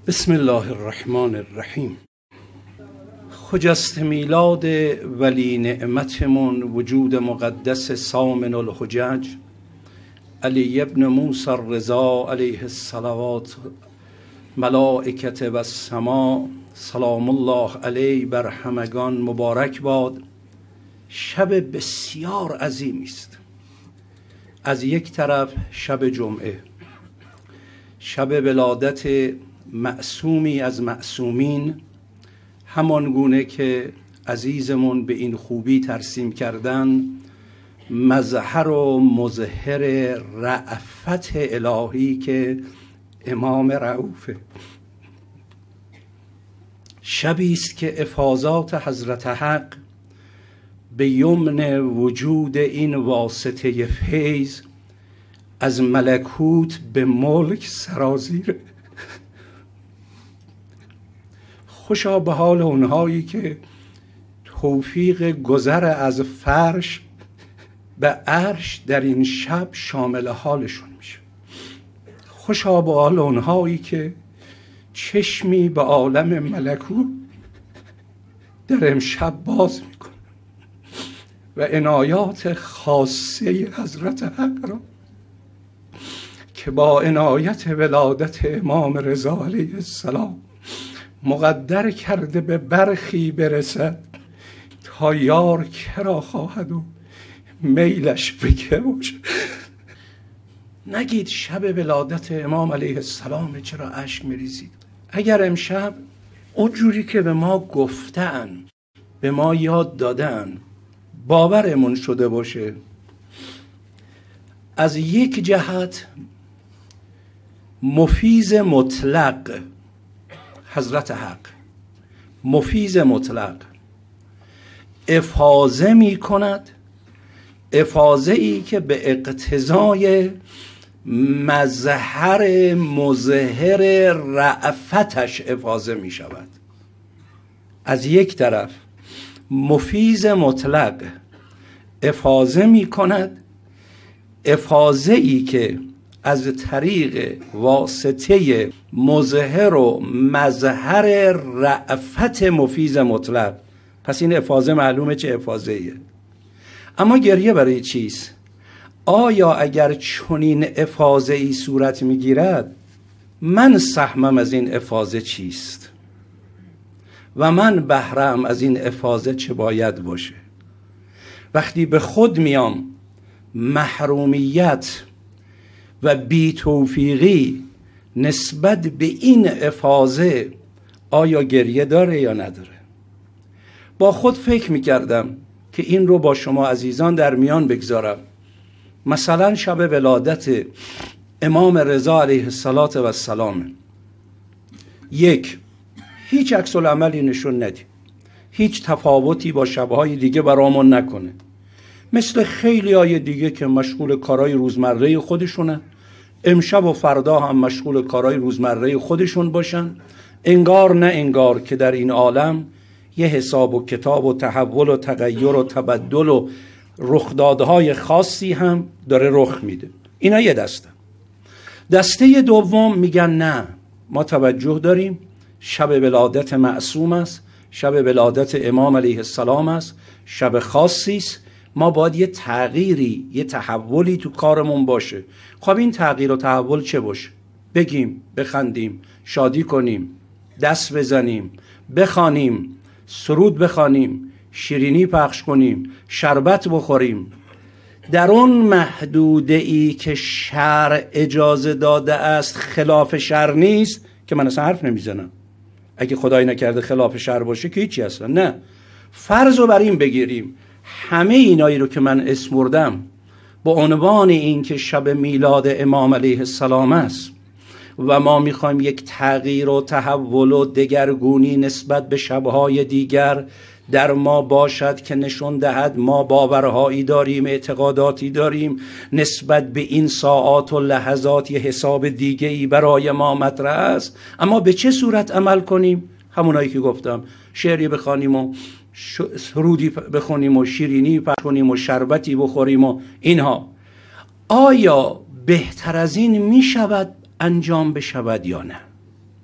بسم الله الرحمن الرحیم. خجست میلاد ولی نعمتمون وجود مقدس سامن الحجج علی ابن موسی الرضا علیه الصلوات ملائکت و السما سلام الله علیه بر همگان مبارک باد. شب بسیار عظیمی است. از یک طرف شب جمعه، شب ولادت معصومی از معصومین، همان گونه که عزیزمون به این خوبی ترسیم کردن، مظهر و مظهر رأفت الهی که امام رؤوفه. شبی است که افاضات حضرت حق به یمن وجود این واسطه فیض از ملکوت به ملک سرازیره. خوشا به حال اونهایی که توفیق گذر از فرش به عرش در این شب شامل حالشون میشه. خوشا به حال اونهایی که چشمی به عالم ملکوت در امشب باز میکنه و عنایات خاصه حضرت حق را که با عنایت ولادت امام رضا علیه السلام مقدر کرده به برخی برسد تا یار کرا خواهد و میلش به که باشه. نگید شب ولادت امام علیه السلام چرا اشک میریزید. اگر امشب اونجوری که به ما گفتن، به ما یاد دادن، باورمون شده باشه، از یک جهت مفیض مطلق حضرت حق، مفیض مطلق افاضه می کند، افاضه ای که به اقتضای مظهر مظهر رأفتش افاضه می شود. از یک طرف مفیض مطلق افاضه می کند، افاضه ای که از طریق واسطه مظهر و مظهر رأفت مفیض مطلق. پس این افاضه معلومه چه افاضه ایه. اما گریه برای چیست؟ آیا اگر چنین افاضه ای صورت میگیرد، من سهمم از این افاضه چیست و من بهره‌ام از این افاضه چه باید باشه؟ وقتی به خود میام محرومیت و بی توفیقی نسبت به این افاضه، آیا گریه داره یا نداره؟ با خود فکر میکردم که این رو با شما عزیزان در میان بگذارم. مثلا شب ولادت امام رضا علیه السلام، یک، هیچ عکس العملی نشون ندیم، هیچ تفاوتی با شبهای دیگه برامون نکنه، مثل خیلی های دیگه که مشغول کارهای روزمره خودشونن، امشب و فردا هم مشغول کارهای روزمره خودشون باشن. انگار نه انگار که در این عالم یه حساب و کتاب و تحول و تغییر و تبدل و رخدادهای خاصی هم داره رخ میده. اینا یه دسته. دسته دوم میگن نه، ما توجه داریم، شب ولادت معصوم است، شب ولادت امام علیه السلام است، شب خاصی است، ما باید یه تغییری، یه تحولی تو کارمون باشه. خب این تغییر و تحول چه باشه؟ بگیم، بخندیم، شادی کنیم، دست بزنیم، بخوانیم، سرود بخوانیم، شیرینی پخش کنیم، شربت بخوریم، در اون محدوده ای که شرع اجازه داده است، خلاف شرع نیست که من اصلا حرف نمیزنم. اگه خدای نکرده خلاف شرع باشه که هیچی اصلا نه. فرض رو بر این بگیریم همه اینایی رو که من اسمردم با عنوان این که شب میلاد امام علیه السلام است و ما میخوایم یک تغییر و تحول و دگرگونی نسبت به شبهای دیگر در ما باشد که نشون دهد ما باورهایی داریم، اعتقاداتی داریم، نسبت به این ساعات و لحظات یه حساب دیگه‌ای برای ما مطرح است. اما به چه صورت عمل کنیم؟ همونایی که گفتم، شعری بخوانیم و سرودی بخونیم و شیرینی پخش کنیم و شربتی بخوریم و اینها. آیا بهتر از این می شود انجام بشود یا نه؟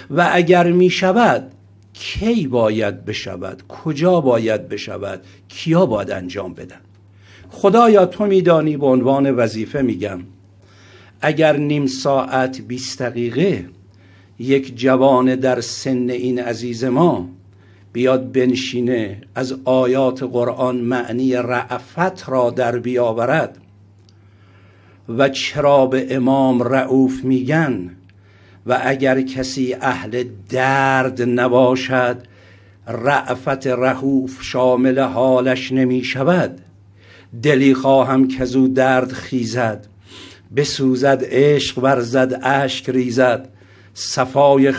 و اگر می شود کی باید بشود، کجا باید بشود، کیا باید انجام بدن. خدایا تو میدانی، به عنوان وظیفه میگم، اگر نیم ساعت 20 دقیقه یک جوان در سن این عزیز ما بیاد بنشینه از آیات قرآن معنی رأفت را در بیاورد و چرا به امام رؤوف میگن و اگر کسی اهل درد نباشد رأفت رؤوف شامل حالش نمی شود. دلی خواهم که زو درد خیزد، بسوزد عشق ورزد اشک ریزد. صفای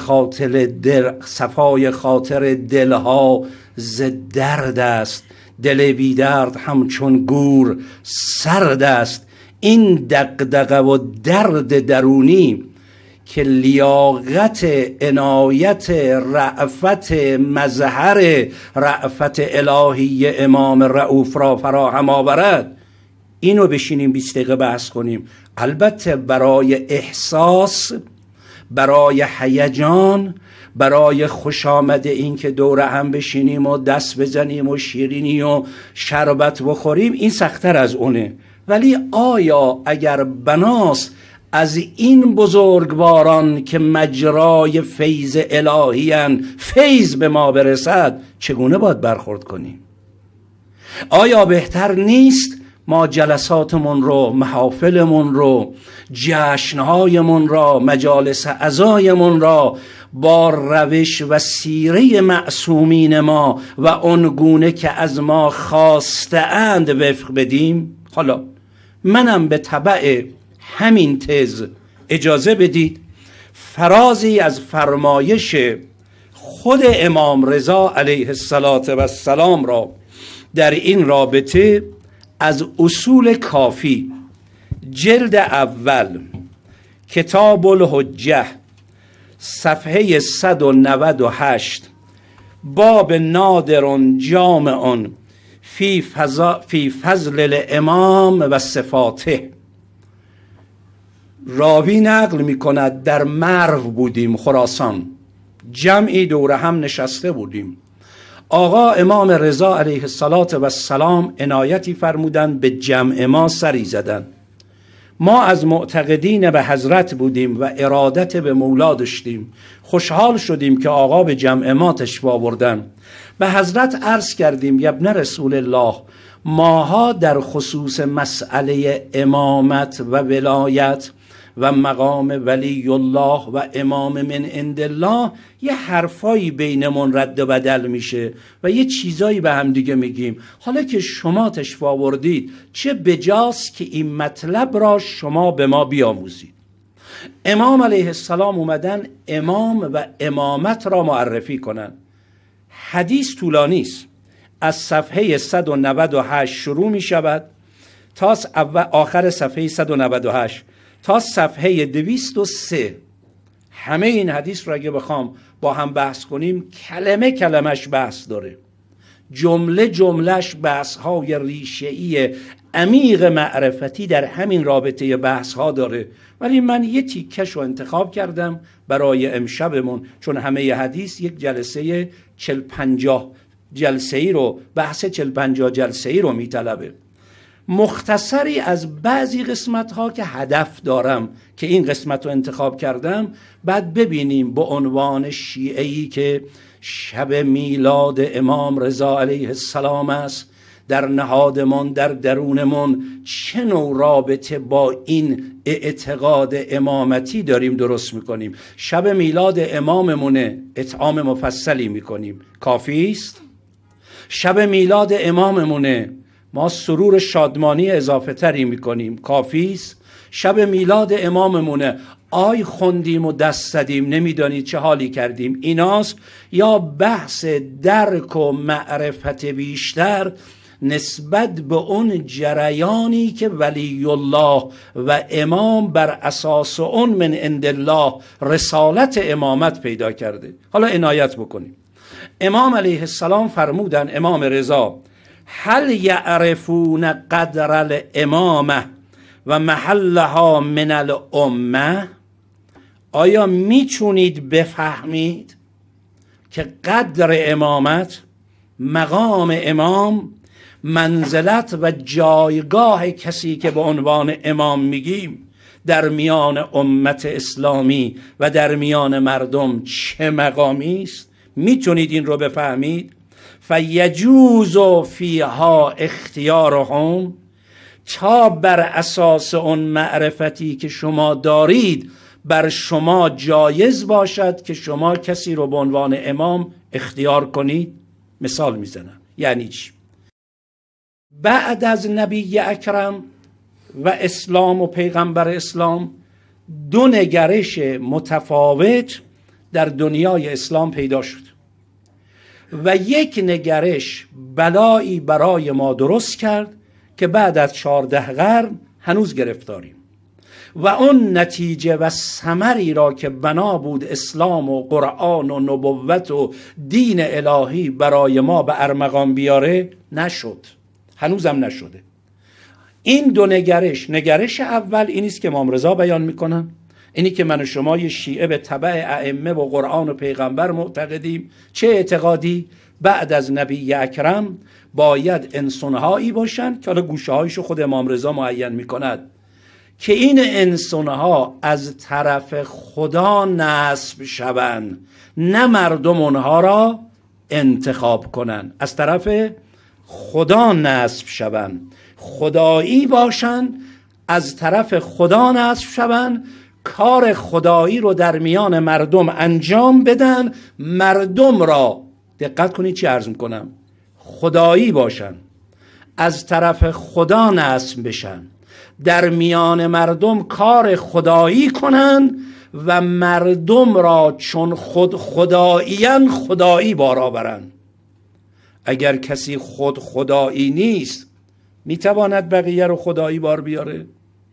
خاطر دلها ز درد است، دل بی درد همچون گور سرد است. این دغدغه و درد درونی که لیاقت عنایت رأفت مظهر رأفت الهی امام رؤوف را فراهم آورد، اینو بشینیم 20 دقیقه بحث کنیم. البته برای احساس، برای هیجان، برای خوش آمده این که دور هم بشینیم و دست بزنیم و شیرینی و شربت بخوریم، این سخت‌تر از اونه. ولی آیا اگر بناست از این بزرگواران که مجرای فیض الهی‌اند فیض به ما برسد چگونه باید برخورد کنیم؟ آیا بهتر نیست ما جلساتمون رو، محافلمون رو، جشنهایمون را، مجالس عزایمون را با روش و سیره معصومین ما و آنگونه که از ما خواسته‌اند وفق بدیم؟ حالا منم به تبع همین تز اجازه بدید فرازی از فرمایش خود امام رضا علیه السلام را در این رابطه از اصول کافی جلد اول کتاب الحجه صفحه 198 باب نادر جامع فی فضل الامام و صفاته راوی نقل می کند در مرو بودیم، خراسان، جمعی دور هم نشسته بودیم. آقا امام رضا علیه السلام عنایتی فرمودند، به جمع ما سری زدند. ما از معتقدین به حضرت بودیم و ارادت به مولا داشتیم. خوشحال شدیم که آقا به جمع ما تشریف آوردن. به حضرت عرض کردیم یا ابن رسول الله، ماها در خصوص مسئله امامت و ولایت و مقام ولی الله و امام من عند الله یه حرفایی بینمون رد و بدل میشه و یه چیزایی به هم دیگه میگیم. حالا که شما تشریف آوردید چه بجاست که این مطلب را شما به ما بیاموزید. امام علیه السلام اومدن امام و امامت را معرفی کنن. حدیث طولانی است، از صفحه 198 شروع می شود تا آخر صفحه 198 تا صفحه 203. همه این حدیث را اگه بخوام با هم بحث کنیم کلمه کلمش بحث داره، جمله جملش بحث های ریشه‌ای عمیق معرفتی در همین رابطه بحث ها داره. ولی من یه تیکش رو انتخاب کردم برای امشبمون، چون همه حدیث یک جلسه 40-50 جلسه‌ای رو، بحث 40-50 جلسه‌ای رو میطلبه. مختصری از بعضی قسمت ها که هدف دارم که این قسمت رو انتخاب کردم، بعد ببینیم به عنوان شیعه‌ای که شب میلاد امام رضا علیه السلام است، در نهادمون، در درونمون چه نوع رابطه با این اعتقاد امامتی داریم درست میکنیم. شب میلاد اماممونه، اطعام مفصلی میکنیم، کافی است؟ شب میلاد اماممونه، ما سرور شادمانی اضافه تری میکنیم، کافی است؟ شب میلاد اماممونه، آی خوندیم و دست زدیم نمیدانید چه حالی کردیم، ایناست؟ یا بحث درک و معرفت بیشتر نسبت به اون جریانی که ولی الله و امام بر اساس اون من عند الله رسالت امامت پیدا کرده؟ حالا عنایت بکنیم. امام علیه السلام فرمودن، امام رضا، هل یعرفون قدر الامامه و محلها من الامه؟ آیا میتونید بفهمید که قدر امامت، مقام امام، منزلت و جایگاه کسی که به عنوان امام میگیم در میان امت اسلامی و در میان مردم چه مقامی است؟ میتونید این رو بفهمید؟ فیجوز فیها اختیارهم، تا بر اساس اون معرفتی که شما دارید بر شما جایز باشد که شما کسی رو به عنوان امام اختیار کنید. مثال میزنم. یعنی چی؟ بعد از نبی اکرم و اسلام و پیغمبر اسلام دو نگرش متفاوت در دنیای اسلام پیدا شد و یک نگرش بلایی برای ما درست کرد که بعد از 14 قرن هنوز گرفتاریم و اون نتیجه و ثمری را که بنا بود اسلام و قرآن و نبوت و دین الهی برای ما به ارمغان بیاره نشد، هنوزم نشده. این دو نگرش اول اینی است که امام رضا بیان میکنن، اینی که من و شما شیعه به تبع ائمه و قرآن و پیغمبر معتقدیم. چه اعتقادی؟ بعد از نبی اکرم باید انسانهایی باشن که حالا گوشه هایشو خود امام رضا معین میکند که این انسانها از طرف خدا نصب شوند، نه مردم اونها را انتخاب کنن. از طرف خدا نصب شوند، خدایی باشن، از طرف خدا نصب شوند، کار خدایی رو در میان مردم انجام بدن، مردم را، دقت کنید چی عرض میکنم، خدایی باشن، از طرف خدا نصب بشن، در میان مردم کار خدایی کنن و مردم را چون خود خداییان خدایی بار آورن. اگر کسی خود خدایی نیست میتواند بقیه رو خدایی بار بیاره؟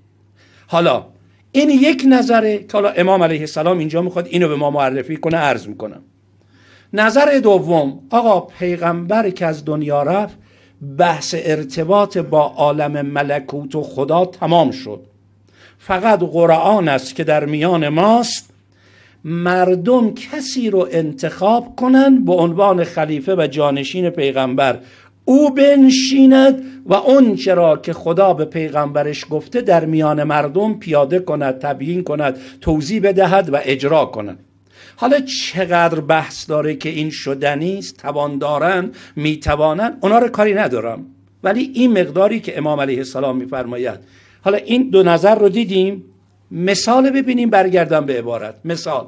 حالا این یک نظره که حالا امام علیه السلام اینجا میخواد اینو به ما معرفی کنه، عرض میکنم. نظر دوم، آقا پیغمبر که از دنیا رفت بحث ارتباط با عالم ملکوت و خدا تمام شد، فقط قرآن است که در میان ماست. مردم کسی رو انتخاب کنن به عنوان خلیفه و جانشین پیغمبر، او بنشیند و اون چرا که خدا به پیغمبرش گفته در میان مردم پیاده کند، تبیین کند، توضیح بدهد و اجرا کند. حالا چقدر بحث داره که این شدنی است، توان دارن، میتوانن، اونا رو کاری ندارم، ولی این مقداری که امام علیه السلام میفرماید. حالا این دو نظر رو دیدیم، مثال ببینیم، برگردم به عبارت. مثال،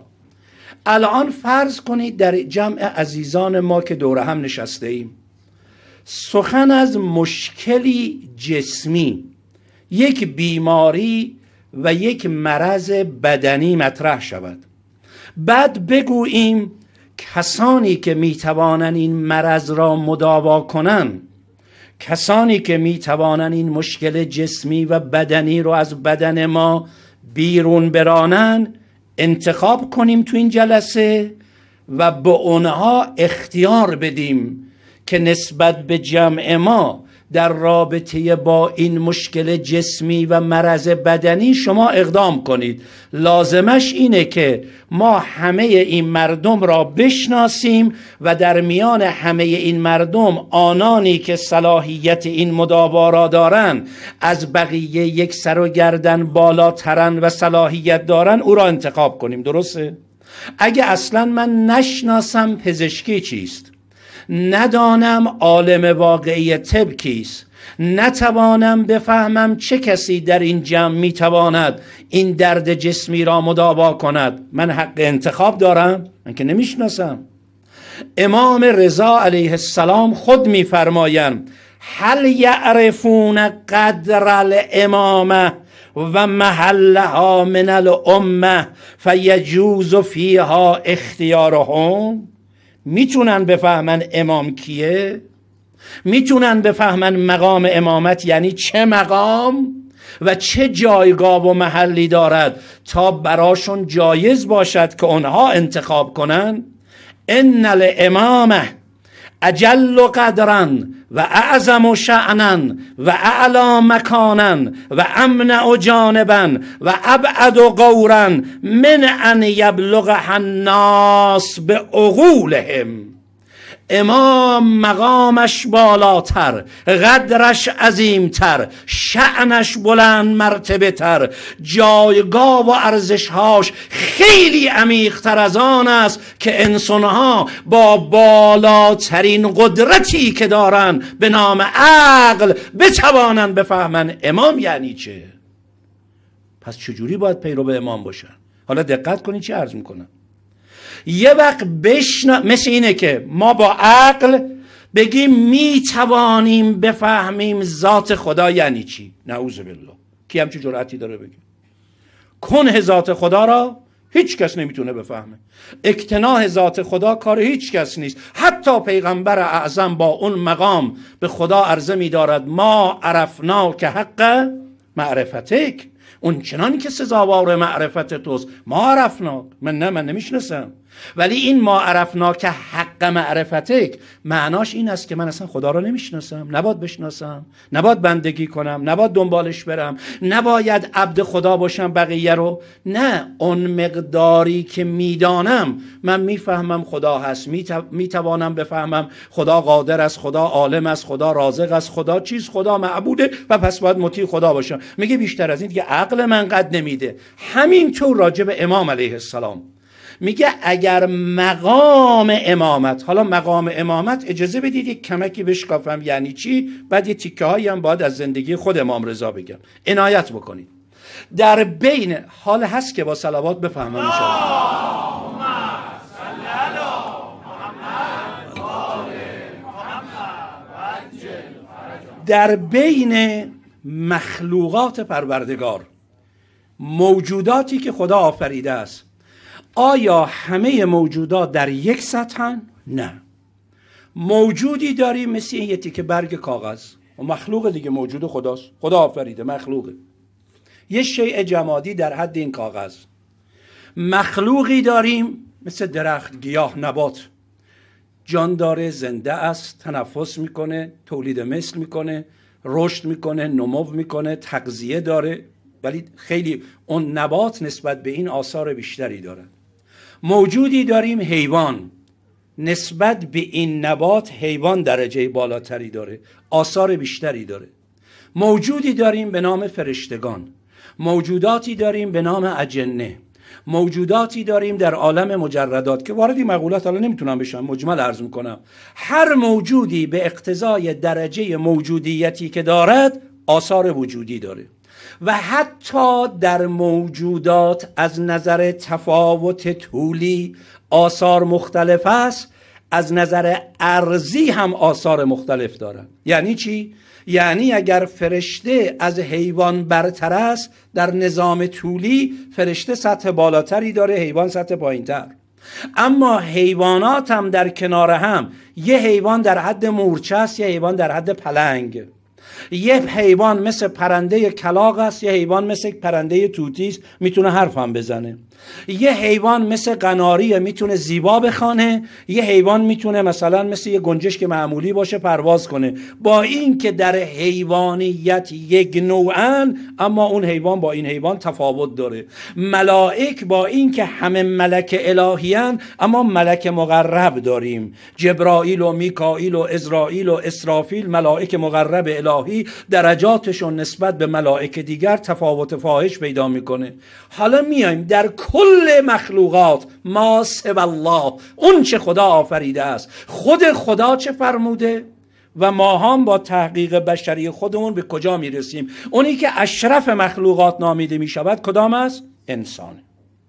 الان فرض کنید در جمع عزیزان ما که دور هم نشسته ایم سخن از مشکلی جسمی، یک بیماری و یک مرض بدنی مطرح شود. بعد بگوییم کسانی که میتوانند این مرض را مداوا کنند، کسانی که میتوانند این مشکل جسمی و بدنی رو از بدن ما بیرون برانند، انتخاب کنیم تو این جلسه و به اونها اختیار بدیم که نسبت به جمع ما در رابطه با این مشکل جسمی و مرض بدنی شما اقدام کنید. لازمش اینه که ما همه این مردم را بشناسیم و در میان همه این مردم آنانی که صلاحیت این مداوا را دارن، از بقیه یک سر و گردن بالاترن و صلاحیت دارن، او را انتخاب کنیم. درسته؟ اگه اصلا من نشناسم پزشکی چیست، ندانم عالم واقعی طب کیست، نتوانم بفهمم چه کسی در این جمع میتواند این درد جسمی را مداوا کند، من حق انتخاب دارم؟ من که نمیشناسم. امام رضا علیه السلام خود میفرمایند هل یعرفون قدر الامامه و محلها من الامه فیجوز فیها اختیارهم. میتونن بفهمن امام کیه؟ میتونن بفهمن مقام امامت یعنی چه مقام و چه جایگاه و محلی دارد تا براشون جایز باشد که اونها انتخاب کنن؟ ان الامامه اجل قدرا و اعظم شأنا و اعلی مکانا و امنع جانبا و ابعد قورا من ان یبلغها الناس بعقولهم. امام مقامش بالاتر، قدرش عظیمتر، شأنش بلند مرتبه تر، جایگاه و ارزشهاش خیلی عمیق‌تر از آن است که انسانها با بالاترین قدرتی که دارن به نام عقل بتوانن بفهمن امام یعنی چه. پس چجوری باید پیرو به امام باشن؟ حالا دقت کنید چی عرض میکنم. یه وقت مثل اینه که ما با عقل بگیم می توانیم بفهمیم ذات خدا یعنی چی. نعوذ بالله. کی همچی جرأتی داره بگه؟ کنه ذات خدا را هیچ کس نمیتونه بفهمه. اقتناع ذات خدا کار هیچ کس نیست. حتی پیغمبر اعظم با اون مقام به خدا عرضه می‌دارد ما عرفنا که حق معرفتک، اون چنانی که سزاوار معرفت توست. ما عرفنا، من نمیشناسم. ولی این ما عرفنا که حق معرفتک معناش این است که من اصلا خدا رو نمیشناسم، نباید بشناسم، نباید بندگی کنم، نباید دنبالش برم، نباید عبد خدا باشم بقیه رو. نه، اون مقداری که میدانم من میفهمم خدا هست، میتوانم بفهمم خدا قادر است، خدا عالم است، خدا رازق است، خدا چیز، خدا معبوده و پس باید مطیع خدا باشم. میگه بیشتر از این دیگه عقل من قد نمیده. همینطور راجع به امام علیه السلام میگه اگر مقام امامت، حالا مقام امامت اجازه بدید یک کمکی بشکافم یعنی چی، بعد یه تیکه هایی هم باید از زندگی خود امام رضا بگم، عنایت بکنید. در بین حال هست که با صلوات بفهمم انشاءالله. در بین مخلوقات پروردگار، موجوداتی که خدا آفریده است، آیا همه موجودات در یک سطحن؟ نه. موجودی داریم مثل این یه تیکه برگ کاغذ، و مخلوق دیگه، موجود خداست، خدا آفریده، مخلوقه. یه شیء جمادی در حد این کاغذ. مخلوقی داریم مثل درخت، گیاه، نبات، جان داره، زنده است، تنفس میکنه، تولید مثل میکنه، رشد میکنه، نمو میکنه، تغذیه داره، ولی خیلی اون نبات نسبت به این آثار بیشتری داره. موجودی داریم حیوان، نسبت به این نبات حیوان درجه بالاتری داره، آثار بیشتری داره. موجودی داریم به نام فرشتگان، موجوداتی داریم به نام اجنه، موجوداتی داریم در عالم مجردات که واردی مقولات حالا نمیتونم بشم، مجمل عرض میکنم. هر موجودی به اقتضای درجه موجودیتی که دارد آثار وجودی داره و حتی در موجودات از نظر تفاوت طولی آثار مختلف است، از نظر ارضی هم آثار مختلف دارن. یعنی چی؟ یعنی اگر فرشته از حیوان برتر است، در نظام طولی فرشته سطح بالاتری داره، حیوان سطح پایینتر. اما حیوانات هم در کنار هم، یه حیوان در حد مورچه است، یه حیوان در حد پلنگ، یه حیوان مثل پرنده کلاغ است، یه حیوان مثل پرنده توتی است، میتونه حرف هم بزنه. یه حیوان مثل قناریه، میتونه زیبا بخوانه. یه حیوان میتونه مثلا مثل یه گنجشک معمولی باشه، پرواز کنه. با این که در حیوانیت یک نوعن، اما اون حیوان با این حیوان تفاوت داره. ملائک با این که همه ملک الهیان، اما ملک مقرب داریم، جبرائیل و میکائیل و عزرائیل و اسرافیل، ملائک مقرب الهی، درجاتشون نسبت به ملائک دیگر تفاوت فاحش پیدا میکنه. حالا میایم در کل مخلوقات، ما سوی الله، اون چه خدا آفریده است، خود خدا چه فرموده و ما هم با تحقیق بشری خودمون به کجا میرسیم. اونی که اشرف مخلوقات نامیده میشود کدام است؟ انسانه.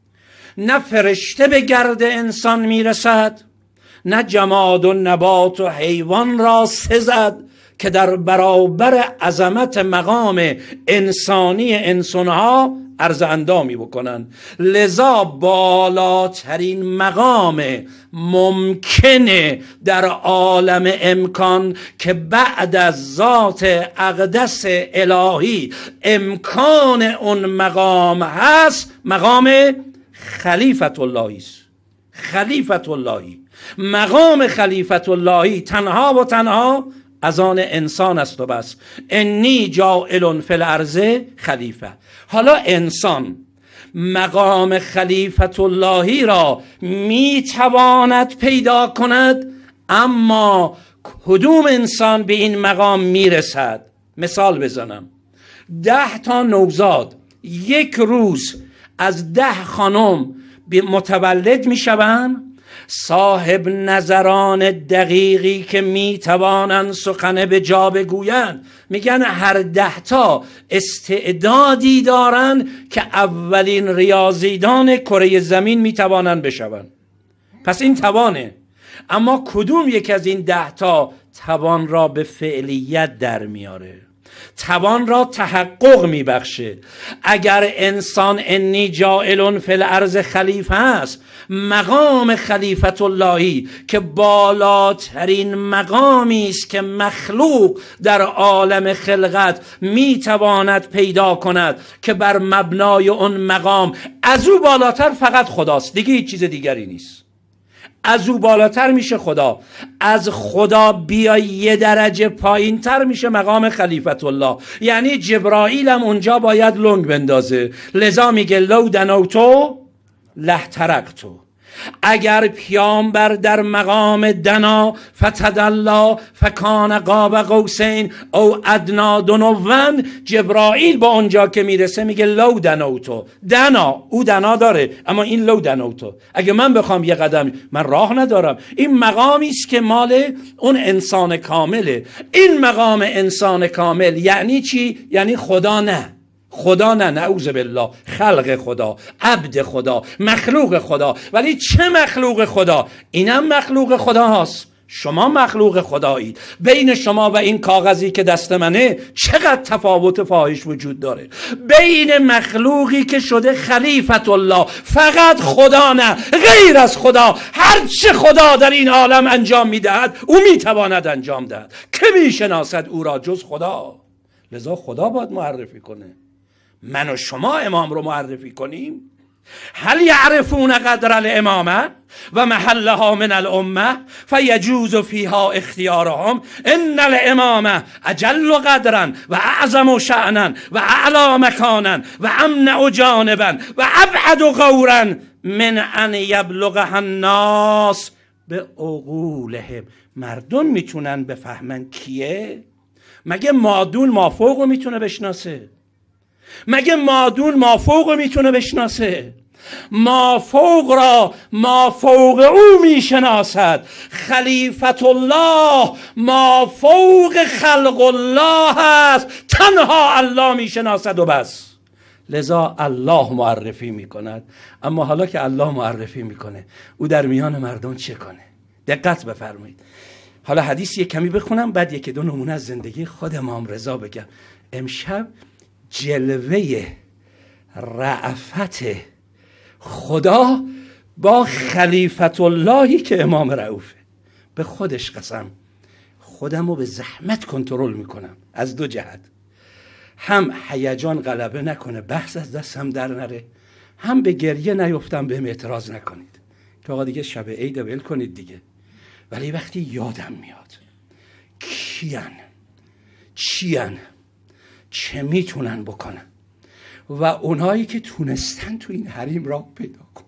نه فرشته به گرد انسان میرسد، نه جماد و نبات و حیوان را سزد که در برابر عظمت مقام انسانی انسانها عرض اندامی بکنن. لذا بالاترین مقام ممکنه در عالم امکان که بعد از ذات اقدس الهی امکان اون مقام هست، مقام خلیفت الله است. خلیفت اللهی. مقام خلیفت اللهی تنها و تنها از آن انسان است و بس. انی جاعل فی الارض خلیفه. حالا انسان مقام خلیفت اللهی را میتواند پیدا کند، اما کدوم انسان به این مقام میرسد؟ مثال بزنم. 10 تا نوزاد یک روز از 10 خانم متولد میشوند، صاحب نظران دقیقی که میتوانند سخن به جا بگویند میگن هر 10 تا استعدادی دارند که اولین ریاضیدان کره زمین میتوانند بشوند. پس این توانه، اما کدوم یک از این 10 تا توان را به فعلیت در میاره؟ توان را تحقق میبخشه. اگر انسان انی جاعل فی الارض خلیفه است، مقام خلیفت اللهی که بالاترین مقامی است که مخلوق در عالم خلقت میتواند پیدا کند، که بر مبنای اون مقام از او بالاتر فقط خداست، دیگه هیچ چیز دیگری نیست. از او بالاتر میشه خدا، از خدا بیا یه درجه پایین تر میشه مقام خلیفت الله. یعنی جبرائیل هم اونجا باید لنگ بندازه، لذا میگه لو دنوتو لحترقتو. اگر پیامبر در مقام دنا فتدلا فکان قاب قوسین او ادنا دنون، جبرائیل با اونجا که میرسه میگه لو دنوتو. دنا، او دنا داره، اما این لو دنوتو. اگه من بخوام یه قدم، من راه ندارم. این مقامی است که مال اون انسان کامله. این مقام انسان کامل یعنی چی؟ یعنی خدا نه، خدا نه، نعوذ بالله، خلق خدا، عبد خدا، مخلوق خدا. ولی چه مخلوق خدا؟ اینم مخلوق خدا هست، شما مخلوق خدایید. بین شما و این کاغذی که دست منه چقدر تفاوت فاحش وجود داره. بین مخلوقی که شده خلیفت الله، فقط خدا نه، غیر از خدا هر چه خدا در این عالم انجام میدهد او میتواند انجام دهد. که میشناسد او را جز خدا؟ لذا خدا باید معرفی کنه. من و شما امام رو معرفی کنیم. هل یعرفون قدر الامامه و محلها من الامه فیجوز فیها اختیارهم ان الامامه اجل قدرا و اعظم شأنا و اعلی مکانا و امنع جانبا و ابعد غورا من ان یبلغها الناس بعقولهم. مردم میتونن بفهمن کیه؟ مگه مادون مافوق رو میتونه بشناسه؟ مگه مادون مافوق رو میتونه بشناسه؟ مافوق را مافوق او میشناسد. خلیفت الله مافوق خلق الله است، تنها الله میشناسد و بس. لذا الله معرفی میکند. اما حالا که الله معرفی میکنه، او در میان مردم چه کنه؟ دقت بفرمایید. حالا حدیث یک کمی بخونم، بعد یک دو نمونه از زندگی خود امام رضا بگم. امشب جلوه رأفت خدا با خلیفت اللهی که امام رؤوفه. به خودش قسم، خودم رو به زحمت کنترل میکنم از 2 جهت. هم هیجان غلبه نکنه، بحث از دستم در نره، هم به گریه نیفتم، بهم اعتراض نکنید که آقا دیگه شب عید ول کنید دیگه. ولی وقتی یادم میاد چیان چه میتونن بکنن و اونایی که تونستن تو این حریم راه پیدا کن.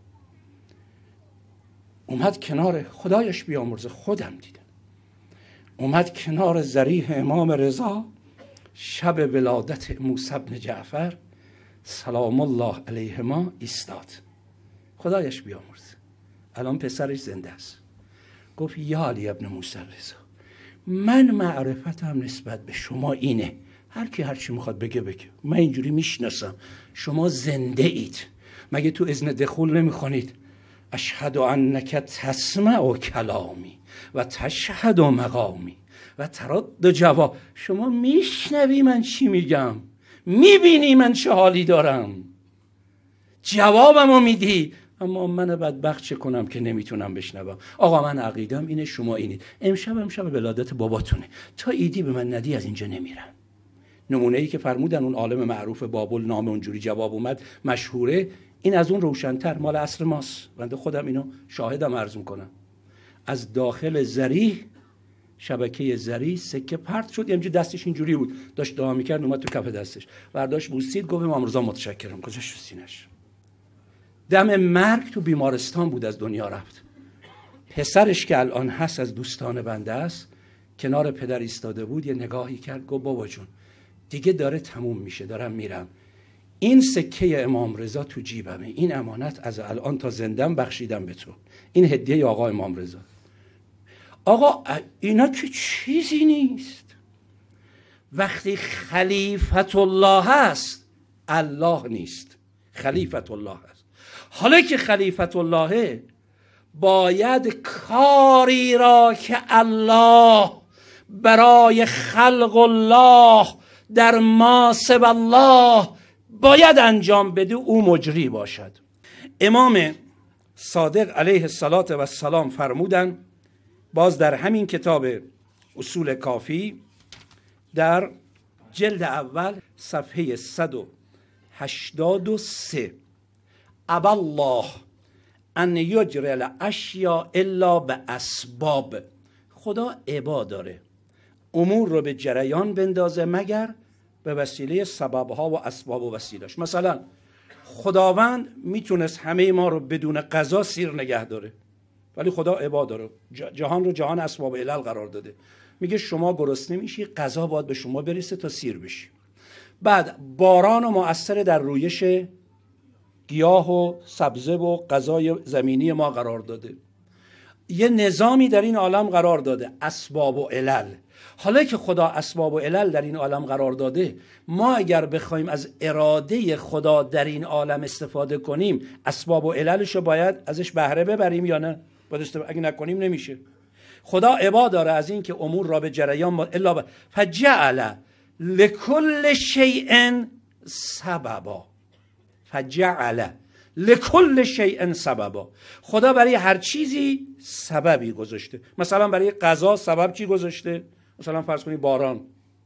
اومد کنار، خدایش بیامرزه، خودم دیدم، اومد کنار ضریح امام رضا شب ولادت موسی بن جعفر سلام الله علیهما ایستاد. خدایش بیامرزه، الان پسرش زنده است. گفت یا علی ابن موسی رضا، من معرفتم نسبت به شما اینه، هر کی هر چی میخواد بگه، من اینجوری میشناسم، شما زنده اید. مگه تو اذن دخول نمیخونید اشهد انک تسمع کلامی و تشهد مقامی و ترد جواب؟ شما میشنوی من چی میگم، میبینی من چه حالی دارم، جوابمو میدی، اما من بدبخت چه کنم که نمیتونم بشنوم. آقا من عقیدم اینه، شما اینید. امشب ولادت باباتونه، تا ایدی به من ندی از اینجا نمیرم. نمونه ای که فرمودن اون عالم معروف بابل، نام اونجوری جواب اومد، مشهوره، این از اون روشن‌تر، مال عصر ماست. بنده خودم اینو شاهدم، عرض میکنم. از داخل ذریح، شبکه ذریح، سکه پرت شد، همینجوری دستش اینجوری بود، داشت دعا میکرد، اومد تو کف دستش، برداشت بوسید، گفت امام رضا متشکرم، گذاشت تو سینه‌ش. دم مرگ تو بیمارستان بود، از دنیا رفت. پسرش که الان هست، از دوستان بنده است، کنار پدر ایستاده بود، یه نگاهی کرد، گفت بابا جون دیگه داره تموم میشه، دارم میرم، این سکه امام رضا تو جیبمه، این امانت از الان تا زندم بخشیدم به تو، این هدیه آقا امام رضا. آقا اینا که چیزی نیست. وقتی خلیفت الله هست، الله نیست، خلیفت الله هست. حالا که خلیفت اللهه، باید کاری را که الله برای خلق الله در ماسب الله باید انجام بده، او مجری باشد. امام صادق علیه السلام فرمودن، باز در همین کتاب اصول کافی در جلد اول صفحه 183: ابا الله ان یجری الاشیاء الا به اسباب. خدا ابا داره امور رو به جریان بندازه مگر به وسیله سببها و اسباب و وسیلش. مثلا خداوند میتونست همه ما رو بدون قضا سیر نگه داره، ولی خدا ابا داره، جهان رو جهان اسباب علل قرار داده. میگه شما گرسنه میشی، قضا باید به شما برسه تا سیر بشی. بعد باران و مؤثر در رویش گیاه و سبزه و غذای زمینی ما قرار داده. یه نظامی در این عالم قرار داده، اسباب و علل. حالا که خدا اسباب و علل در این عالم قرار داده، ما اگر بخوایم از اراده خدا در این عالم استفاده کنیم، اسباب و عللش رو باید ازش بهره ببریم یا نه؟ اگه نکنیم نمیشه. خدا ابا داره از این که امور را به جریان الا فجعل لكل شیء سببا. فجعل لكل شیء سببا. خدا برای هر چیزی سببی گذاشته. مثلا برای غذا سبب چی گذاشته؟ مثلا فرض کنید باران،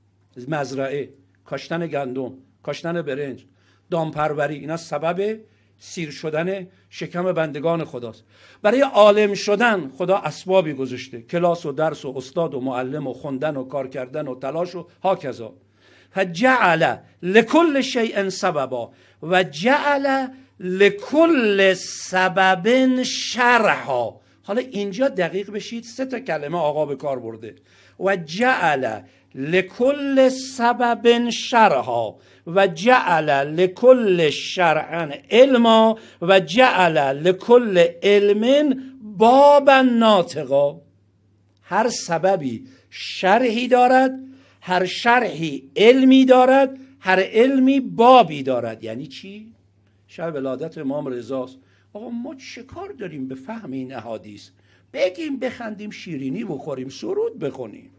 مزرعه، کاشتن گندم، کاشتن برنج، دامپروری، اینا سبب سیر شدن شکم بندگان خداست. برای عالم شدن خدا اسبابی گذاشته، کلاس و درس و استاد و معلم و خوندن و کار کردن و تلاش و هاکذا. فجعل لكل شیء سببا و جعل لكل سبب شرحا. حالا اینجا دقیق بشید، 3 کلمه آقا به کار برده: و جعل لكل سبب شرحا و جعل لكل شرعا علما و جعل لكل علم بابا ناطقا. هر سببی شرحی دارد، هر شرحی علمی دارد، هر علمی بابی دارد. یعنی چی؟ شب ولادت امام رضاست. آقا ما چه کار داریم به فهم این احادیث؟ بگیم، بخندیم، شیرینی بخوریم، سرود بخونیم،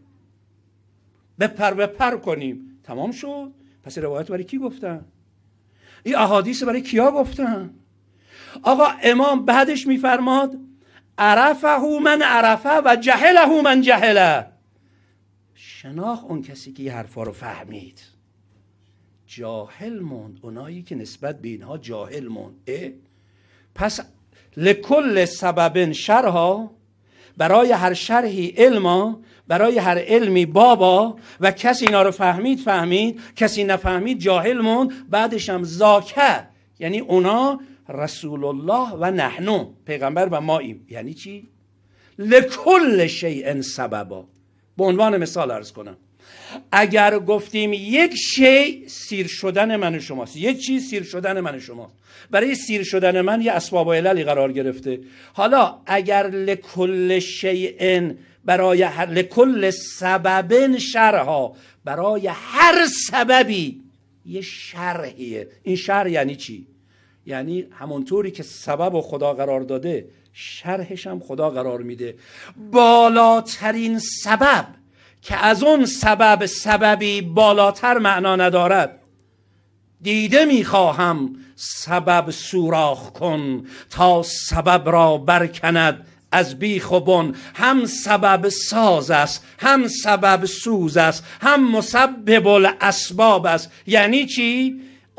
بپر کنیم، تمام شد. پس روایت برای کی گفتن؟ این احادیث برای کیا گفتن؟ آقا امام بعدش میفرماد عرفه من عرفه و جهله من جهله. شناخت اون کسی که این حرفا رو فهمید، جاهل موند اونایی که نسبت به اینها جاهل موند. پس لکل سبب شرها، برای هر شرحی علما، برای هر علمی بابا، و کسی اینا رو فهمید، کسی نفهمید جاهل موند. بعدش هم زاکه، یعنی اونا رسول الله و نحنو، پیغمبر و ماییم. یعنی چی؟ لکل شیء سببا. به عنوان مثال عرض کنم، اگر گفتیم یک شیء سیر شدن من و شماست، یک چیز سیر شدن من و شماست، برای سیر شدن من یه اسباب و عللی قرار گرفته. حالا اگر لکل شیء، برای لکل سبب شرحا، برای هر سببی یه شرحیه. این شرح یعنی چی؟ یعنی همونطوری که سبب و خدا قرار داده، شرحش هم خدا قرار میده. بالاترین سبب که از اون سبب سببی بالاتر معنا ندارد. دیده میخواهم سبب سوراخ کن تا سبب را برکند از بیخ و بن. هم سبب ساز است، هم سبب سوز است، هم مسبب الاسباب است. یعنی چی؟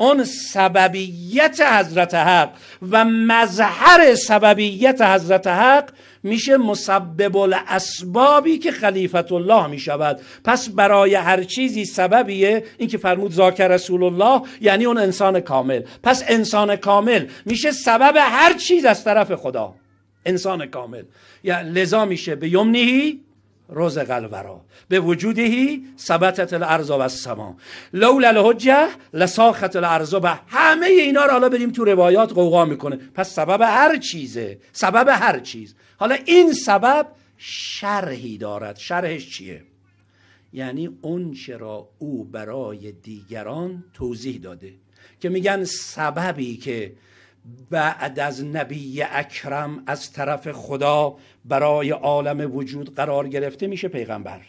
اون سببیت حضرت حق و مظهر سببیت حضرت حق میشه مسبب الاسبابی که خلیفت الله میشود. پس برای هر چیزی سببیه. این که فرمود ذاک رسول الله یعنی اون انسان کامل. پس انسان کامل میشه سبب هر چیز از طرف خدا. انسان کامل یعنی لذا میشه به یمنهی رزق الورا به وجودهی ثبتت الارض و السما لولا الحجه لساخت الارض. و همه اینا رو حالا بریم تو روایات قوقا میکنه. پس سبب هر چیزه، سبب هر چیز. حالا این سبب شرحی دارد. شرحش چیه؟ یعنی اون چرا او برای دیگران توضیح داده که میگن سببی که بعد از نبی اکرم از طرف خدا برای عالم وجود قرار گرفته میشه پیغمبر.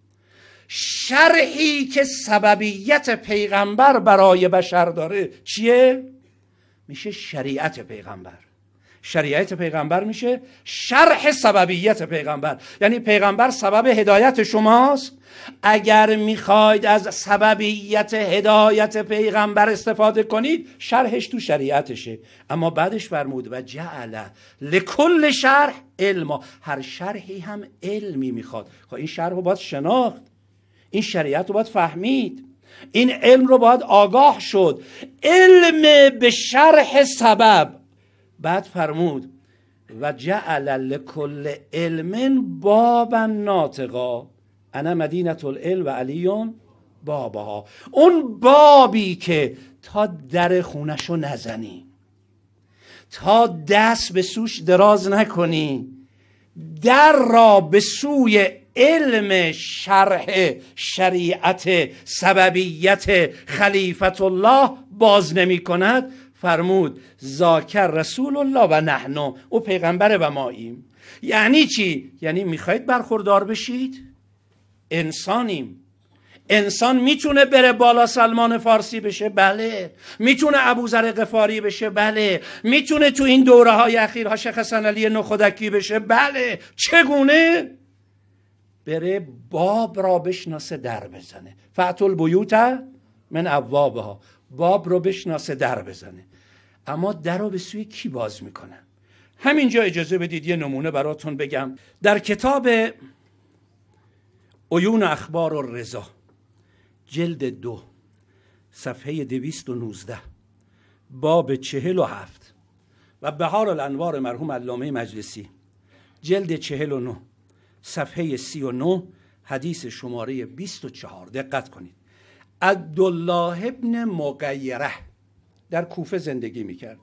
شرحی که سببیت پیغمبر برای بشر داره چیه؟ میشه شریعت پیغمبر. شریعت پیغمبر میشه شرح سببیت پیغمبر. یعنی پیغمبر سبب هدایت شماست. اگر میخواید از سببیت هدایت پیغمبر استفاده کنید شرحش تو شریعتشه. اما بعدش فرمود و جعل لکل شرح علما. هر شرحی هم علمی میخواد. خب این شرح رو باید شناخت، این شریعت رو باید فهمید، این علم رو باید آگاه شد. علم به شرح سبب. بعد فرمود و جعل لکل علم بابا ناطقا انا مدینة العلم و علیون بابها. اون بابی که تا در خونشو نزنی، تا دست به سوش دراز نکنی، در را به سوی علم شرح شریعت سببیت خلیفت الله باز نمی کند. فرمود ذاکر رسول الله و نحن. او پیغمبر و ماییم. یعنی چی؟ یعنی میخواید برخوردار بشید؟ انسانیم. انسان میتونه بره بالا سلمان فارسی بشه؟ بله. میتونه ابوذر غفاری بشه؟ بله. میتونه تو این دوره های اخیر شیخ حسن علی نخودکی بشه؟ بله. چگونه؟ بره باب را بشناسه، در بزنه. فأتوا البیوت من ابوابها. باب رو بشناسه، در بزنه. اما در رو به سوی کی باز میکنه؟ همینجا اجازه بدید یه نمونه براتون بگم. در کتاب عیون اخبار الرضا جلد 2 صفحه 219 باب 47 و بهار الانوار مرحوم علامه مجلسی جلد 49 صفحه 39 حدیث شماره 24. دقت کنید. عبدالله ابن مغیره در کوفه زندگی میکرد.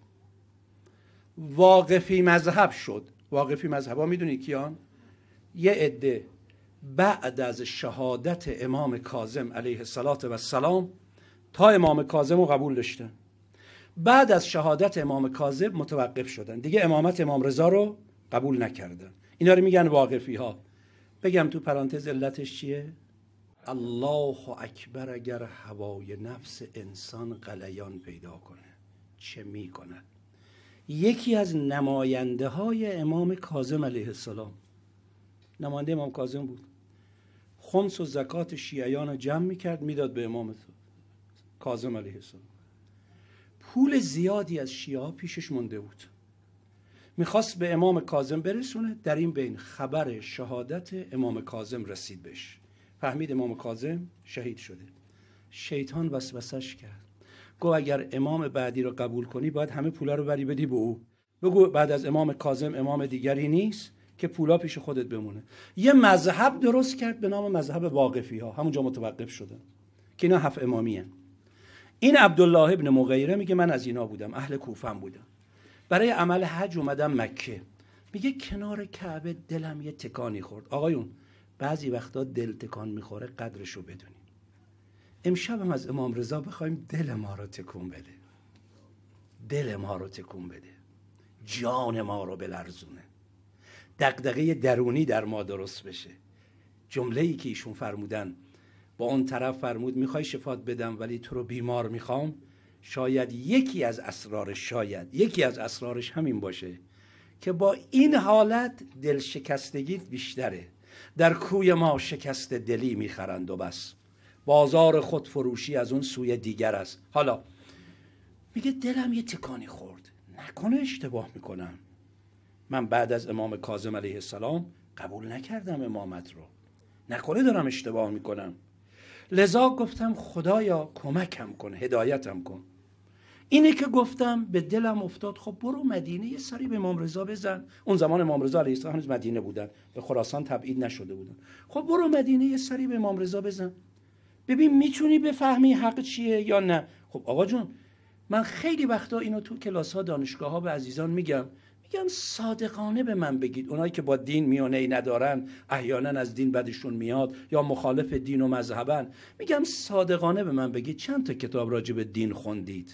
واقفی مذهب شد. واقفی مذهب ها میدونید کیان؟ یه عده بعد از شهادت امام کاظم علیه السلام تا امام کاظم رو قبول داشتن. بعد از شهادت امام کاظم متوقف شدن. دیگه امامت امام رضا رو قبول نکردن. اینا رو میگن واقفی ها. بگم تو پرانتز علتش چیه؟ الله اکبر اگر هوای نفس انسان غلیان پیدا کنه چه میکند؟ یکی از نماینده های امام کاظم علیه السلام، نماینده امام کاظم بود، خمس و زکات شیعیان رو جمع میکرد میداد به امام کاظم علیه السلام. پول زیادی از شیعه ها پیشش مونده بود، میخواست به امام کاظم برسونه. در این بین خبر شهادت امام کاظم رسید بهش. فهمید امام کاظم شهید شده. شیطان وسوسش کرد، گفت اگر امام بعدی رو قبول کنی باید همه پولا رو بری بدی به او. بگو بعد از امام کاظم امام دیگری نیست که پولا پیش خودت بمونه. یه مذهب درست کرد به نام مذهب واقفی ها. همونجا متوقف شدن که اینا 7 امامی هن. این عبدالله ابن مغیره میگه من از اینا بودم، اهل کوفم بودم. برای عمل حج اومدم مکه. میگه کنار کعبه دلم یه تکانی خورد. آقایون بعضی وقتا دل تکان میخوره قدرشو بدونیم. امشب هم از امام رضا بخوایم دل ما رو تکون بده. دل ما رو تکون بده. جان ما رو بلرزونه. دغدغه درونی در ما درست بشه. جمله‌ای که ایشون فرمودن با اون طرف فرمود میخوای شفات بدم ولی تو رو بیمار میخوام. شاید یکی از اسرارش همین باشه که با این حالت دل شکستگی بیشتره. در کوی ما شکست دلی میخرند و بس. بازار خود فروشی از اون سوی دیگر است. حالا میگه دلم یه تکانی خورد، نکنه اشتباه میکنم. من بعد از امام کاظم علیه السلام قبول نکردم امامت رو، نکنه دارم اشتباه میکنم. لذا گفتم خدایا کمکم کن، هدایتم کن. اینه که گفتم به دلم افتاد خب برو مدینه یه سری به امام رضا بزن. اون زمان امام رضا علیه السلام هنوز مدینه بودن، به خراسان تبعید نشده بودن. خب برو مدینه یه سری به امام رضا بزن، ببین میتونی بفهمی حق چیه یا نه. خب آقا جون، من خیلی وقتا اینو تو کلاس ها دانشگاه ها به عزیزان میگم صادقانه به من بگید. اونایی که با دین میانه‌ای ندارن، احیانا از دین بدشون میاد یا مخالف دین و مذهبن، میگم صادقانه به من بگید چند تا کتاب راجع به دین خوندید؟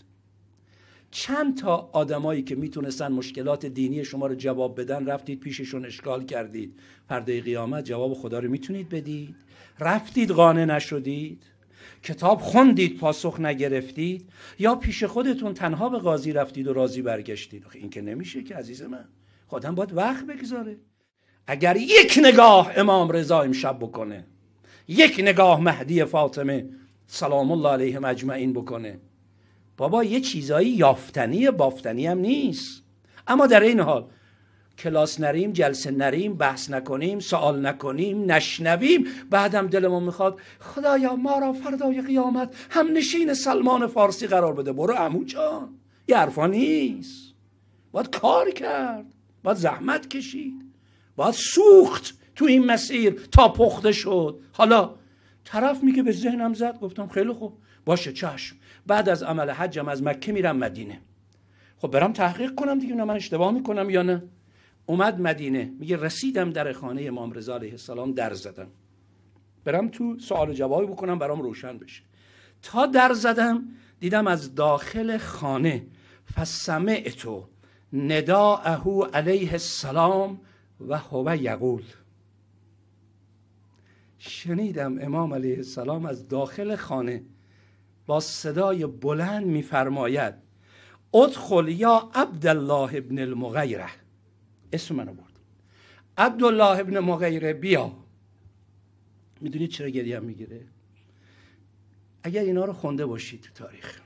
چند تا آدمایی که میتونستن مشکلات دینی شما رو جواب بدن رفتید پیششون اشکال کردید؟ پرده قیامت جواب خدا رو میتونید بدید؟ رفتید قانع نشدید؟ کتاب خوندید پاسخ نگرفتید؟ یا پیش خودتون تنها به قاضی رفتید و راضی برگشتید؟ این که نمیشه که عزیز من، خودم باید وقت بگذاره. اگر یک نگاه امام رضا امشب بکنه، یک نگاه مهدی فاطمه سلام الله علیهم اجمعین بکنه، بابا یه چیزایی یافتنی بافتنی هم نیست. اما در این حال کلاس نریم، جلسه نریم، بحث نکنیم، سوال نکنیم، نشنویم، بعدم دلمون میخواد خدایا ما را فردای قیامت هم نشین سلمان فارسی قرار بده. برو عمو جان، یه حرفا نیست. باید کار کرد، باید زحمت کشید، باید سوخت تو این مسیر تا پخته شد. حالا طرف میگه به ذهنم زد، گفتم خیلی خوب باشه چشم، بعد از عمل حجم از مکه میرم مدینه. خب برم تحقیق کنم دیگه، من اشتباه میکنم یا نه. اومد مدینه، میگه رسیدم در خانه امام رضا علیه السلام، در زدم، برم تو سوال جوابی بکنم برام روشن بشه. تا در زدم دیدم از داخل خانه فسمعت نداءه علیه السلام و هو یقول، شنیدم امام علیه السلام از داخل خانه با صدای بلند میفرماید ادخل یا عبدالله ابن المغیره، اسم منو برد، عبدالله ابن مغیره بیا. میدونید چرا گریه میگیره؟ اگر اینا رو خونده باشید تو تاریخ،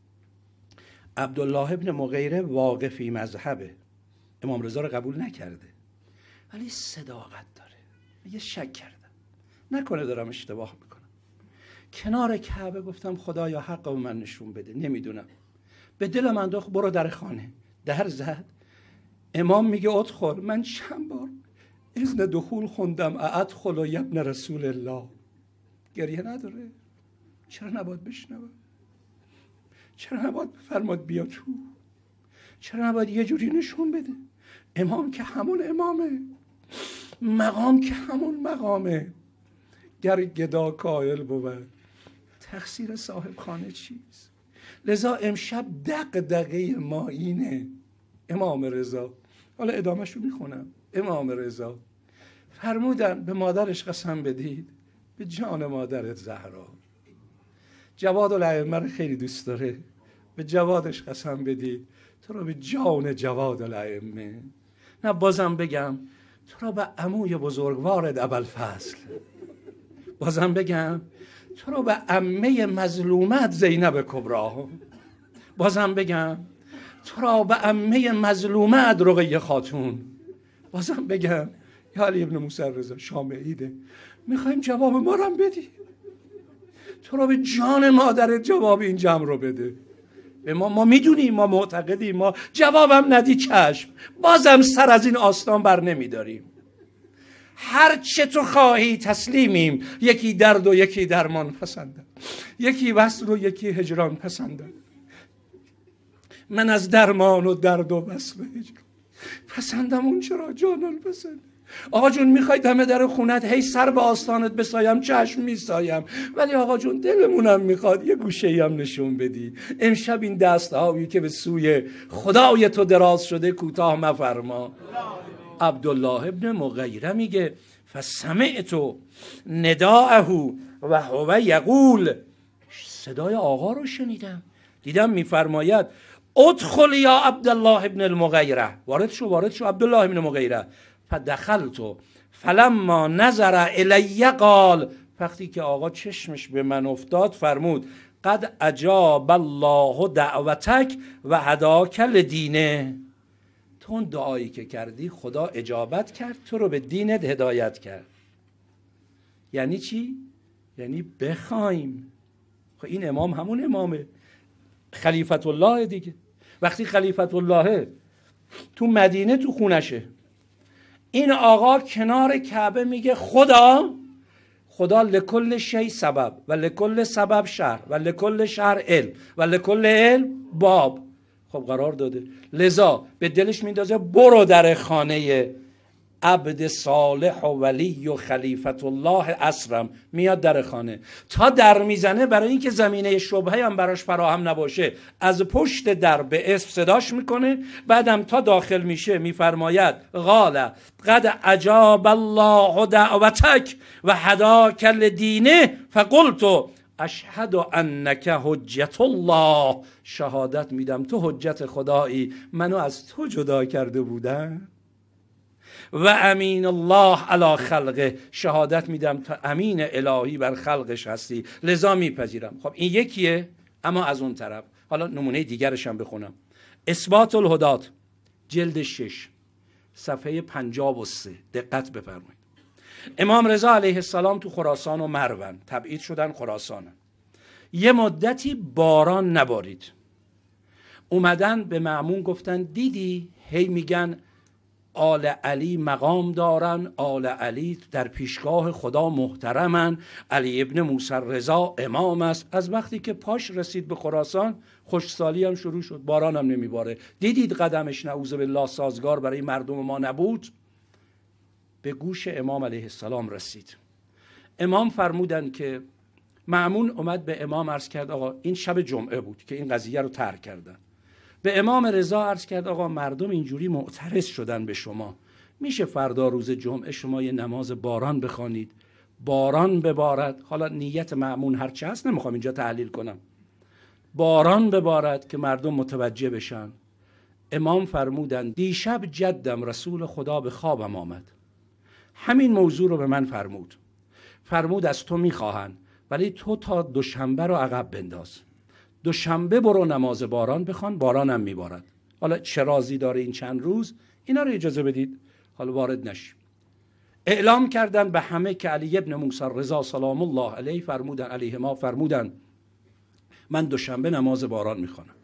عبدالله ابن مغیره واقفی مذهبه، امام رضا رو قبول نکرده ولی صداقت داره. میگه شک کردم، نکنه دارم اشتباه میکنم. کنار کعبه گفتم خدایا حق به من نشون بده، نمیدونم. به دلم انداخت برو در خانه. در زد، امام میگه ادخل. من چند بار اذن دخول خوندم، ادخل یا ابن رسول الله. گریه نداره؟ چرا نباید بشنوه؟ چرا نباید بفرماد بیا تو؟ چرا نباید یه جوری نشون بده؟ امام که همون امامه، مقام که همون مقامه. گر گدا کائل بود تقصیر صاحب خانه چیست؟ لذا امشب دغدغه ما اینه. امام رضا، حالا ادامهشو میخونم، امام رضا فرمودن به مادرش قسم بدید، به جان مادرت زهرا. جواد الائمه رو خیلی دوست داره، به جوادش قسم بدید تو رو به جان جواد الائمه. نه بازم بگم تو رو به عموی بزرگوارت ابوالفضل. بازم بگم تو رو به عمه مظلومت زینب کبرا. بازم بگم تو را به عمه مظلومت رقیه خاتون. بازم بگم یا علی ابن موسی رضا شام عیده، میخوایم جواب ما رو بدی، تو را به جان مادر جواب این جمع رو بده. به ما میدونیم، ما معتقدیم، ما جوابم ندی چشم، بازم سر از این آستان بر نمیداریم. هر چه تو خواهی تسلیمیم، یکی درد و یکی درمان پسندم، یکی وصل و یکی هجران پسندم. من از درمان و درد و وصل و هجران پسندم اون چرا جانان پسند. آقا جون میخوای دم در خونت هی سر به آستانت بسایم، چشم میسایم، ولی آقا جون دلمونم میخواد یه گوشه ای هم نشون بدی. امشب این دست هایی که به سوی خدای تو دراز شده کوتاه مفرما. عبدالله ابن مغیره میگه فسمعت نداءه و هو یقول، صدای آقا رو شنیدم، دیدم میفرماید ادخل یا عبدالله ابن المغیره. وارد شو عبدالله ابن مغیره. فدخلت فلما نظر الی قال، وقتی که آقا چشمش به من افتاد فرمود قد اجاب الله دعوتک و هداک لدینه. تو اون دعایی که کردی خدا اجابت کرد، تو رو به دینت هدایت کرد. یعنی چی؟ یعنی بخوایم. خب این امام همون امامه، خلیفت الله دیگه. وقتی خلیفت الله تو مدینه تو خونشه، این آقا کنار کعبه میگه خدا لکل شیء سبب و لکل سبب شهر و لکل شهر علم و لکل علم باب. خب قرار داده، لذا به دلش میندازه برو در خانه عبد صالح و ولی و خلیفت الله اسرم. میاد در خانه، تا در میزنه برای اینکه زمینه شبهه هم براش فراهم نباشه از پشت در به اسم صداش میکنه. بعدم تا داخل میشه میفرماید قال قد اجاب الله دعوتک و هداک لدینه فقلت اشهد انک حجت الله. شهادت میدم تو حجت خدایی، منو از تو جدا کرده بودن. و امین الله علی خلقه، شهادت میدم تا امین الهی بر خلقش هستی، لذا میپذیرم. خب این یکیه. اما از اون طرف حالا نمونه دیگرش هم بخونم. اثبات الهدات جلد 6 صفحه 53. دقت بفرمایید. امام رضا علیه السلام تو خراسان و مروان تبعید شدن خراسان. یه مدتی باران نبارید. اومدن به مأمون گفتن دیدی هی میگن آل علی مقام دارن، آل علی در پیشگاه خدا محترمن، علی ابن موسی رضا امام است. از وقتی که پاش رسید به خراسان خشکسالی هم شروع شد، باران هم نمیباره. دیدید قدمش نعوذ بالله سازگار برای مردم ما نبود. به گوش امام علیه السلام رسید. امام فرمودن که مأمون اومد به امام عرض کرد آقا این شب جمعه بود که این قضیه رو طرح کردن. به امام رضا عرض کرد آقا مردم اینجوری معترض شدن به شما، میشه فردا روز جمعه شما یه نماز باران بخوانید، باران ببارد. حالا نیت مأمون هرچه هست نمیخوام اینجا تحلیل کنم، باران ببارد که مردم متوجه بشن. امام فرمودن دیشب جدم رسول خدا به خوابم آمد، همین موضوع رو به من فرمود از تو میخواهن ولی تو تا دوشنبه رو عقب بنداز، دوشنبه برو نماز باران بخوان، بارانم میبارد. حالا چه رازی داره این چند روز، اینا رو اجازه بدید حالا وارد نشیم. اعلام کردن به همه که علی ابن موسی رضا سلام الله علیه فرمودن من دوشنبه نماز باران میخوانم.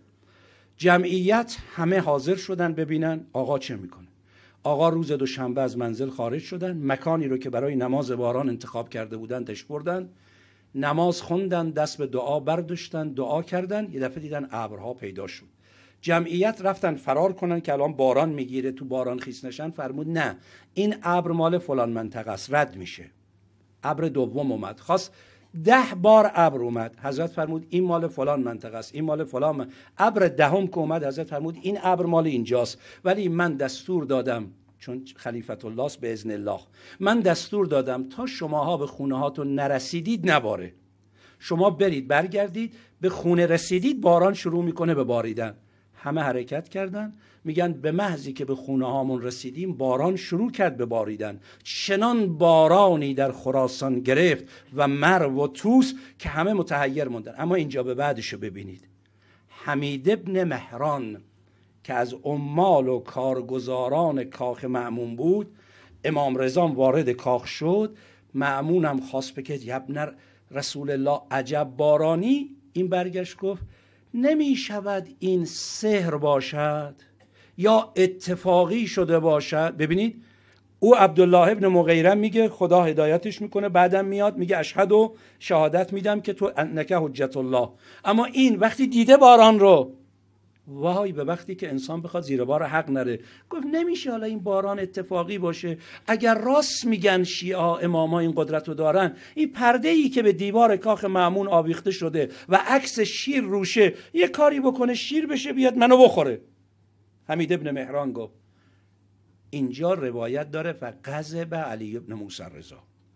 جمعیت همه حاضر شدن ببینن آقا چه میکنه. آقا روز دوشنبه از منزل خارج شدن، مکانی رو که برای نماز باران انتخاب کرده بودن تش بردن، نماز خوندن، دست به دعا برداشتن، دعا کردن. یه دفعه دیدن ابرها پیدا شد. جمعیت رفتن فرار کنن که الان باران میگیره تو باران خیس نشن. فرمود نه این ابر مال فلان منطقه است، رد میشه. ابر دوم اومد، خواست 10 بار ابر اومد، حضرت فرمود این مال فلان منطقه است، این مال فلان ابر دهم که اومد حضرت فرمود این ابر مال اینجاست، ولی من دستور دادم چون خلیفت الله است به اذن الله، من دستور دادم تا شماها به خونه هاتون نرسیدید نباره، شما برید برگردید، به خونه رسیدید باران شروع میکنه به باریدن. همه حرکت کردن، میگن به محضی که به خونه هامون رسیدیم باران شروع کرد به باریدن. چنان بارانی در خراسان گرفت و مرو و توس که همه متحیر موندن. اما اینجا به بعدشو ببینید. حمید ابن مهران که از عمال و کارگزاران کاخ مأمون بود، امام رضا وارد کاخ شد، مأمون هم خواست بگه ابن رسول الله عجب بارانی. این برگشت گفت نمی شود این سحر باشد یا اتفاقی شده باشد. ببینید او عبدالله ابن مغیره میگه خدا هدایتش میکنه، بعدم میاد میگه اشهد و شهادت میدم که تو انک حجت الله. اما این وقتی دیده باران رو، وای به وقتی که انسان بخواد زیر بار حق نره، گفت نمیشه حالا این باران اتفاقی باشه. اگر راست میگن شیعه اماما این قدرت رو دارن، این پرده ای که به دیوار کاخ مأمون آویخته شده و عکس شیر روشه، یه کاری بکنه شیر بشه بیاد منو بخوره. حمید ابن مهران گفت اینجا روایت داره و غضب علی ابن موسی رضا،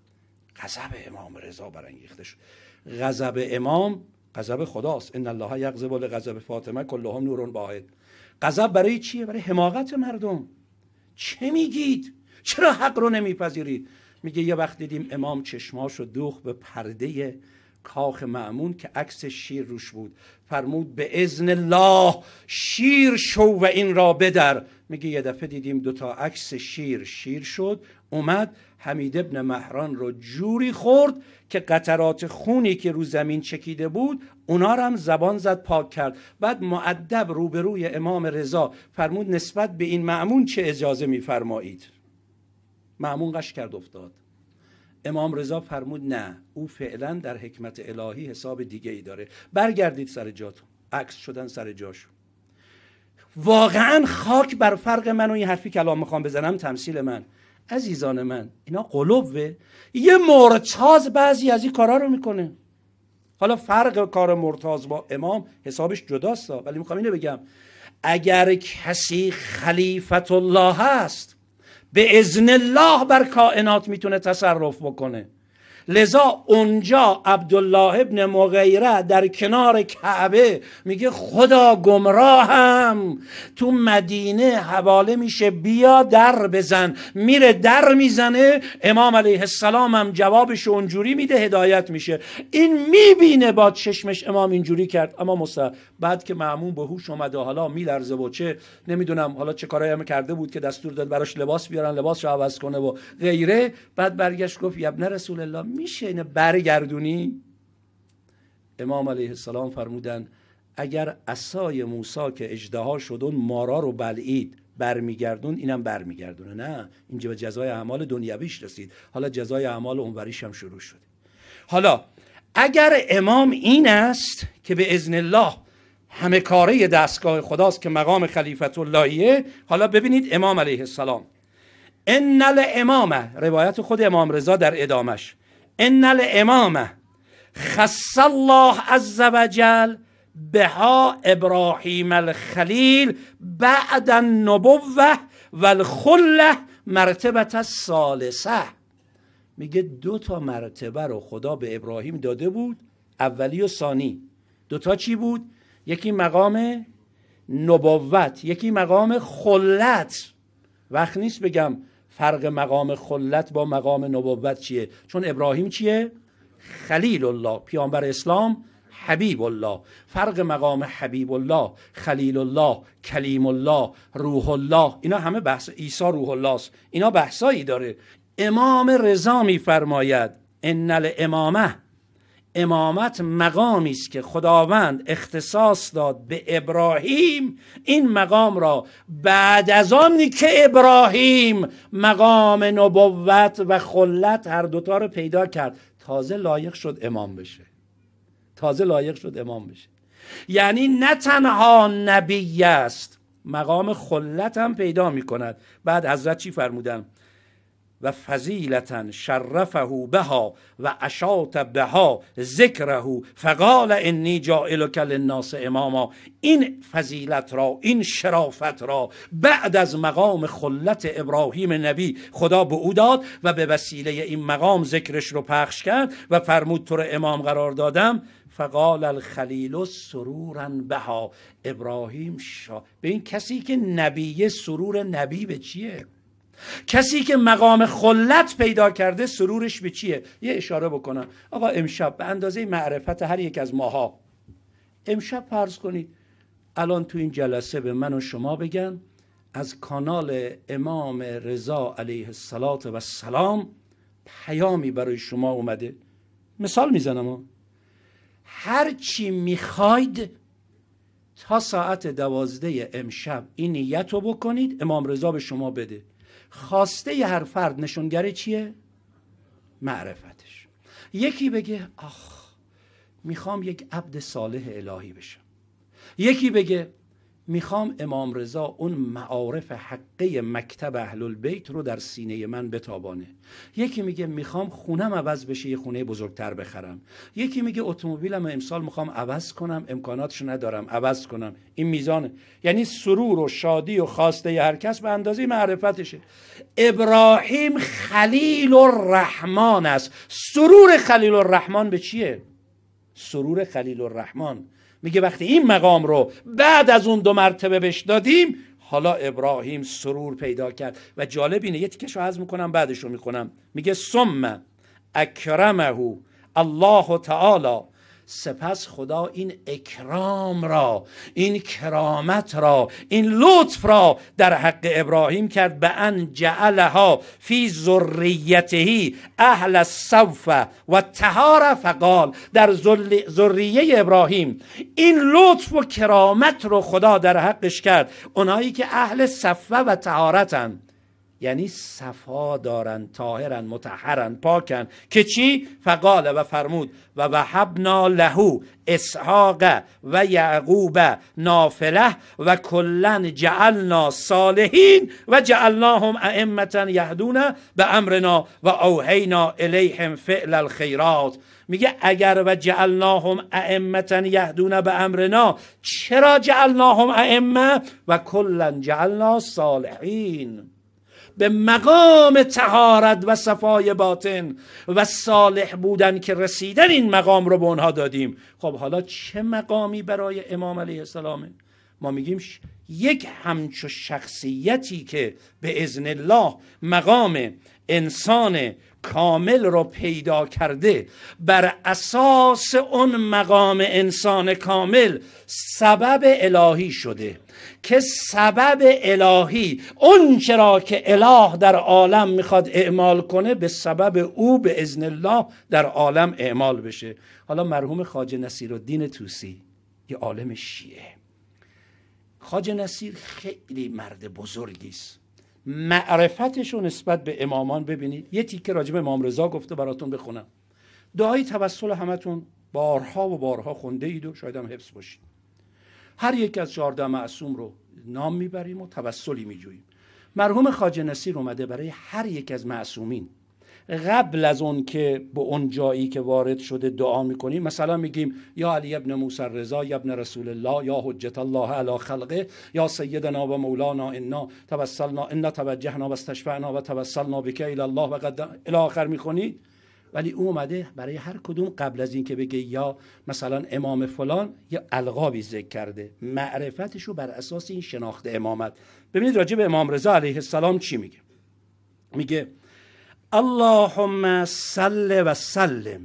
غضب امام رضا برانگیخته شد. غضب امام غضب خداست، ان الله یغضب لغضب فاطمه کلهم نور واحد. غضب برای چیه؟ برای حماقت مردم. چه میگید؟ چرا حق رو نمیپذیرید؟ میگه یه وقت دیدیم امام چشماشو دوخت به پرده کاخ مأمون که عکس شیر روش بود، فرمود به اذن الله شیر شو و این را بدر. میگه یه دفعه دیدیم دوتا عکس شیر شد، اومد حمید ابن مهران رو جوری خورد که قطرات خونی که رو زمین چکیده بود اونا رو هم زبان زد پاک کرد. بعد مؤدب روبروی امام رضا فرمود نسبت به این مأمون چه اجازه میفرمایید؟ مأمون قش کرد افتاد. امام رضا فرمود نه، او فعلا در حکمت الهی حساب دیگه ای داره، برگردید سر جاتون. عکس شدن سر جاشون. واقعا خاک بر فرق من و این حرفی که الان میخوام بزنم تمثیل من. عزیزان من اینا قلوبه. یه مرتاض بعضی از این کارا رو میکنه. حالا فرق کار مرتاض با امام حسابش جداست، ولی میخوام اینو بگم اگر کسی خلیفت الله هست به اذن الله بر کائنات میتونه تصرف بکنه. لذا اونجا عبدالله ابن مغیره در کنار کعبه میگه خدا گمراهم، تو مدینه حواله میشه بیا در بزن، میره در میزنه، امام علیه السلام هم جوابش اونجوری میده، هدایت میشه. این میبینه با چشمش امام اینجوری کرد، اما بعد که مأمون به هوش اومده حالا میلرزه و چه نمیدونم حالا چه کارایی هم کرده بود که دستور داد براش لباس بیارن لباسشو عوض کنه و غیره، بعد برگشت گفت یا ابن رسول الله میشه اینو برگردونی؟ امام علیه السلام فرمودن اگر عصای موسی که اژدها شد اون مارا رو بلعید برمیگردون، اینم برمیگردونه. نه، اینجا به جزای اعمال دنیویش رسید، حالا جزای اعمال اونوریش هم شروع شده. حالا اگر امام این است که به اذن الله همه کاره دستگاه خداست که مقام خلیفت اللهیه، حالا ببینید امام علیه السلام ان الامامه، روایت خود امام رضا در ادامش، ان الامامه خص الله عز وجل بها ابراهیم الخلیل بعد النبوه و الخله مرتبه الثالثه. میگه دو تا مرتبه رو خدا به ابراهیم داده بود، اولی و ثانی. دوتا چی بود؟ یکی مقام نبوت، یکی مقام خلت. وقت نیست بگم فرق مقام خلت با مقام نبوت چیه، چون ابراهیم چیه؟ خلیل الله، پیامبر اسلام حبیب الله. فرق مقام حبیب الله، خلیل الله، کلیم الله، روح الله، اینا همه بحث. عیسی روح الله است، اینا بحثایی داره. امام رضا میفرماید ان الامامه، امامت مقامی است که خداوند اختصاص داد به ابراهیم. این مقام را بعد از آنی که ابراهیم مقام نبوت و خلت هر دوتا رو پیدا کرد، تازه لایق شد امام بشه. تازه لایق شد امام بشه. یعنی نه تنها نبی است، مقام خلت هم پیدا می کند. بعد حضرت چی فرمودن؟ و فضیلتا شرفه بها و اشاط بها ذکره فقال انی جاعلک للناس اماما. این فضیلت را، این شرافت را بعد از مقام خلت ابراهیم نبی خدا به او داد و به وسیله این مقام ذکرش رو پخش کرد و فرمود تو رو امام قرار دادم. فقال الخلیل سرورا بها، ابراهیم به این کسی که نبیه سرور نبی به چیه؟ کسی که مقام خلت پیدا کرده سرورش به چیه؟ یه اشاره بکنم. آقا امشب به اندازه معرفت هر یک از ماها، امشب فرض کنید الان تو این جلسه به من و شما بگن از کانال امام رضا علیه السلام پیامی برای شما اومده، مثال میزنم، هر چی میخواید تا ساعت 12 امشب این نیت رو بکنید، امام رضا به شما بده. خواسته هر فرد نشونگر چیه؟ معرفتش. یکی بگه آخ میخوام یک عبد صالح الهی بشم، یکی بگه میخوام امام رضا اون معارف حقه مکتب اهل البیت رو در سینه من بتابانه، یکی میگه میخوام خونم عوض بشه یه خونه بزرگتر بخرم، یکی میگه اتومبیلم امسال میخوام عوض کنم امکاناتشو ندارم عوض کنم. این میزانه، یعنی سرور و شادی و خواسته هر کس به اندازه معرفتشه. ابراهیم خلیل الرحمن است. سرور خلیل الرحمن به چیه؟ سرور خلیل الرحمن میگه وقتی این مقام رو بعد از اون 2 مرتبه بهش دادیم، حالا ابراهیم سرور پیدا کرد. و جالب اینه، یه تیکشو هضم میکنم بعدشو میکنم. میگه ثم اکرمه الله تعالی. سپس خدا این اکرام را، این کرامت را، این لطف را در حق ابراهیم کرد، به ان جعلها فی ذریته اهل الصوف و الطهاره، فقال در ذریه ابراهیم این لطف و کرامت رو خدا در حقش کرد، اونایی که اهل صفه و طهارتن، یعنی صفا دارن، طاهرن، مطهرن، پاکن، که چی؟ فقال، و فرمود و وهبنا له اسحاق و یعقوب نافله و کلا جعلنا صالحین و جعلناهم ائمه یهدون بامرنا و اوحینا الیهم فعل الخیرات. میگه اگر و جعلناهم ائمه یهدون بامرنا، چرا جعلناهم ائمه و کلا جعلنا صالحین؟ به مقام طهارت و صفای باطن و صالح بودن که رسیدن، این مقام رو به اونها دادیم. خب حالا چه مقامی برای امام علیه السلامه؟ ما میگیم یک همچو شخصیتی که به اذن الله مقام انسان کامل رو پیدا کرده، بر اساس اون مقام انسان کامل سبب الهی شده، که سبب الهی اون چرا که اله در عالم میخواد اعمال کنه، به سبب او به اذن الله در عالم اعمال بشه. حالا مرحوم خواجه نصیرالدین طوسی، یه عالم شیعه، خواجه نصیر خیلی مرد بزرگی است، معرفتش رو نسبت به امامان ببینید. یه تیکه راجب امام رضا گفته براتون بخونم. دعای توسل همتون بارها و بارها خونده اید و شاید هم حفظ باشید. هر یک از 14 معصوم رو نام میبریم و توسلی میجوییم. مرحوم خواجه نصیر اومده برای هر یک از معصومین قبل از اون که به اون جایی که وارد شده دعا میکنیم، مثلا میگیم یا علی ابن موسی رضا یا ابن رسول الله یا حجت الله علی خلقه یا سیدنا و مولانا انا توسلنا انا توجهنا و استشفعنا و توسلنا بک الی الله و قد الی آخر میخونید. ولی او اومده برای هر کدوم قبل از این که بگه یا مثلا امام فلان یا القابی ذکر کرده، معرفتش رو بر اساس این شناخت امامت. ببینید راجع به امام رضا علیه السلام چی میگه. میگه اللهم صل و سلم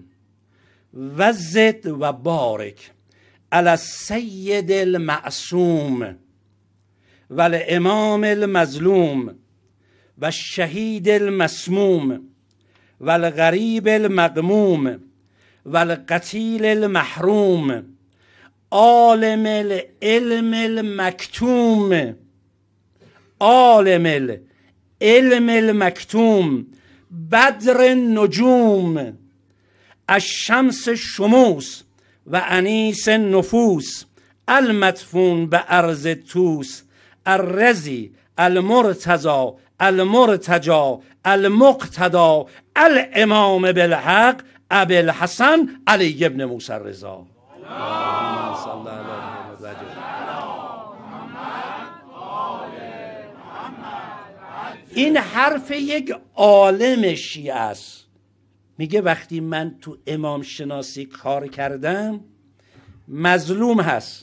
و زد و بارک علی السید المعصوم و الامام المظلوم و الشهید المسموم و الغریب المغموم و القتیل المحروم عالم العلم المکتوم، عالم العلم المکتوم، بدر النجوم، الشمس شموس و انیس النفوس، المدفون به ارض توس، الرزی المرتضی المرتجا المقتدا الامام بالحق ابی الحسن علی ابن موسی رضا. این حرف یک عالم شیعه است. میگه وقتی من تو امام شناسی کار کردم، مظلوم هست،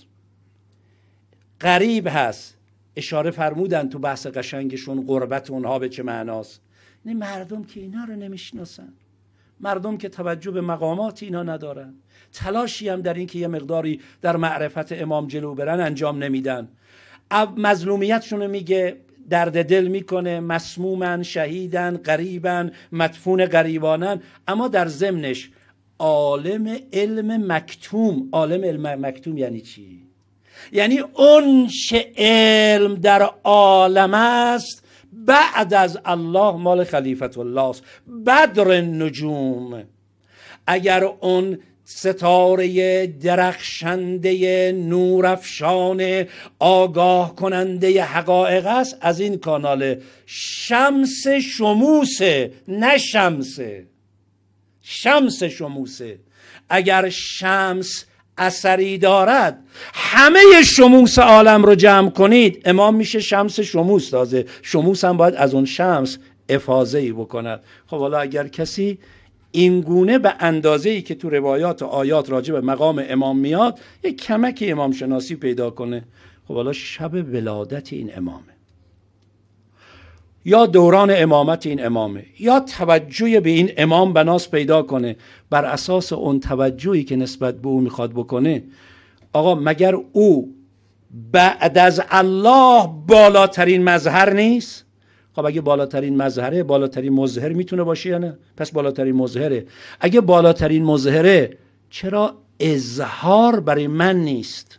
غریب هست. اشاره فرمودن تو بحث قشنگشون غربت اونها به چه معناست. این مردم که اینا رو نمیشناسن، مردم که توجه به مقامات اینا ندارن، تلاشی هم در این که یه مقداری در معرفت امام جلو برن انجام نمیدن. مظلومیتشون میگه، درد دل میکنه، مسمومن، شهیدن، غریبن، مدفون غریبانن، اما در ضمنش عالم علم مکتوم. عالم علم مکتوم یعنی چی؟ یعنی اون چه علم در عالم است بعد از الله مال خلیفت الله است. بدر النجوم، اگر اون ستاره درخشنده نورافشان آگاه کننده حقایق است، از این کانال شمس شموسه، نه شمسه، شمس شموسه. اگر شمس اثری دارد، همه شموس عالم رو جمع کنید، امام میشه شمس شموس. تازه شموس هم باید از اون شمس افاضه‌ای بکند. خب حالا اگر کسی این گونه به اندازه‌ای که تو روایات و آیات راجع به مقام امام میاد یک کمک امام شناسی پیدا کنه، خب حالا شب ولادت این امامه. یا دوران امامت این امامه، یا توجه به این امام بناس پیدا کنه، بر اساس اون توجهی که نسبت به او میخواد بکنه. آقا مگر او بعد از الله بالاترین مظهر نیست؟ خب اگه بالاترین مظهره، بالاترین مظهر میتونه باشه یا نه؟ پس بالاترین مظهره. اگه بالاترین مظهره، چرا اظهار برای من نیست؟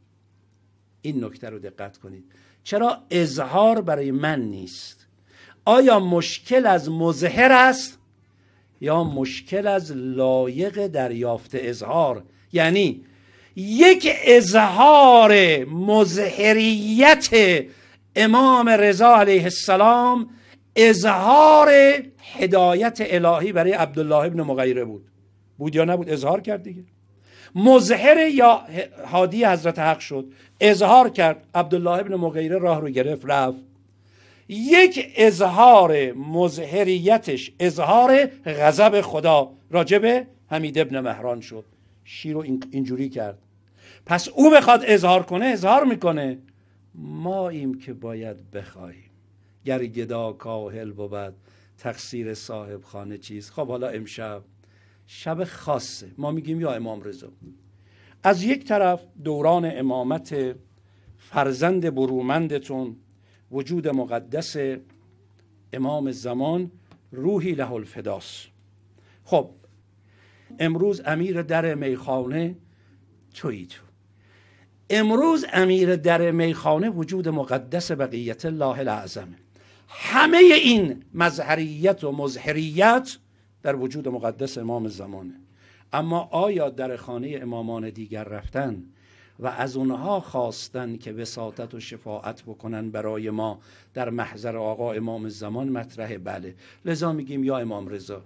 این نکته رو دقت کنید. چرا اظهار برای من نیست؟ آیا مشکل از مظهر است یا مشکل از لایق دریافت اظهار؟ یعنی یک اظهار مظهریت امام رضا علیه السلام اظهار هدایت الهی برای عبدالله ابن مغیره بود یا نبود؟ اظهار کرد دیگه. مظهر یا هادی حضرت حق شد، اظهار کرد، عبدالله ابن مغیره راه رو گرفت رفت. یک اظهار مظهریتش اظهار غضب خدا راجب حمید ابن مهران شد، شیر رو اینجوری کرد. پس او بخواد اظهار کنه اظهار میکنه. ما ایم که باید بخواهیم. گر گدا کاهل بود تقصیر صاحب خانه چیز. خب حالا امشب شب خاصه، ما میگیم یا امام رضا. از یک طرف دوران امامت فرزند برومندتون، وجود مقدس امام زمان، روحی له الفداست. خب امروز امیر در میخانه تویی تو. امروز امیر در میخانه وجود مقدس بقیت الله الاعظم. همه این مظهریت و مظهریت در وجود مقدس امام زمانه. اما آیا در خانه امامان دیگر رفتن و از اونها خواستن که وساطت و شفاعت بکنن برای ما در محضر آقا امام زمان؟ مطرحه، بله. لذا میگیم یا امام رضا،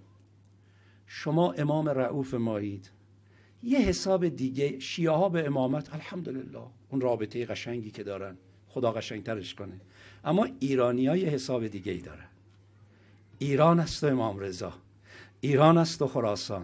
شما امام رؤوف مایید. یه حساب دیگه شیعه ها به امامت الحمدلله اون رابطه قشنگی که دارن، خدا قشنگترش کنه، اما ایرانی ها یه حساب دیگه ای دارن. ایران است و امام رضا، ایران است و خراسان،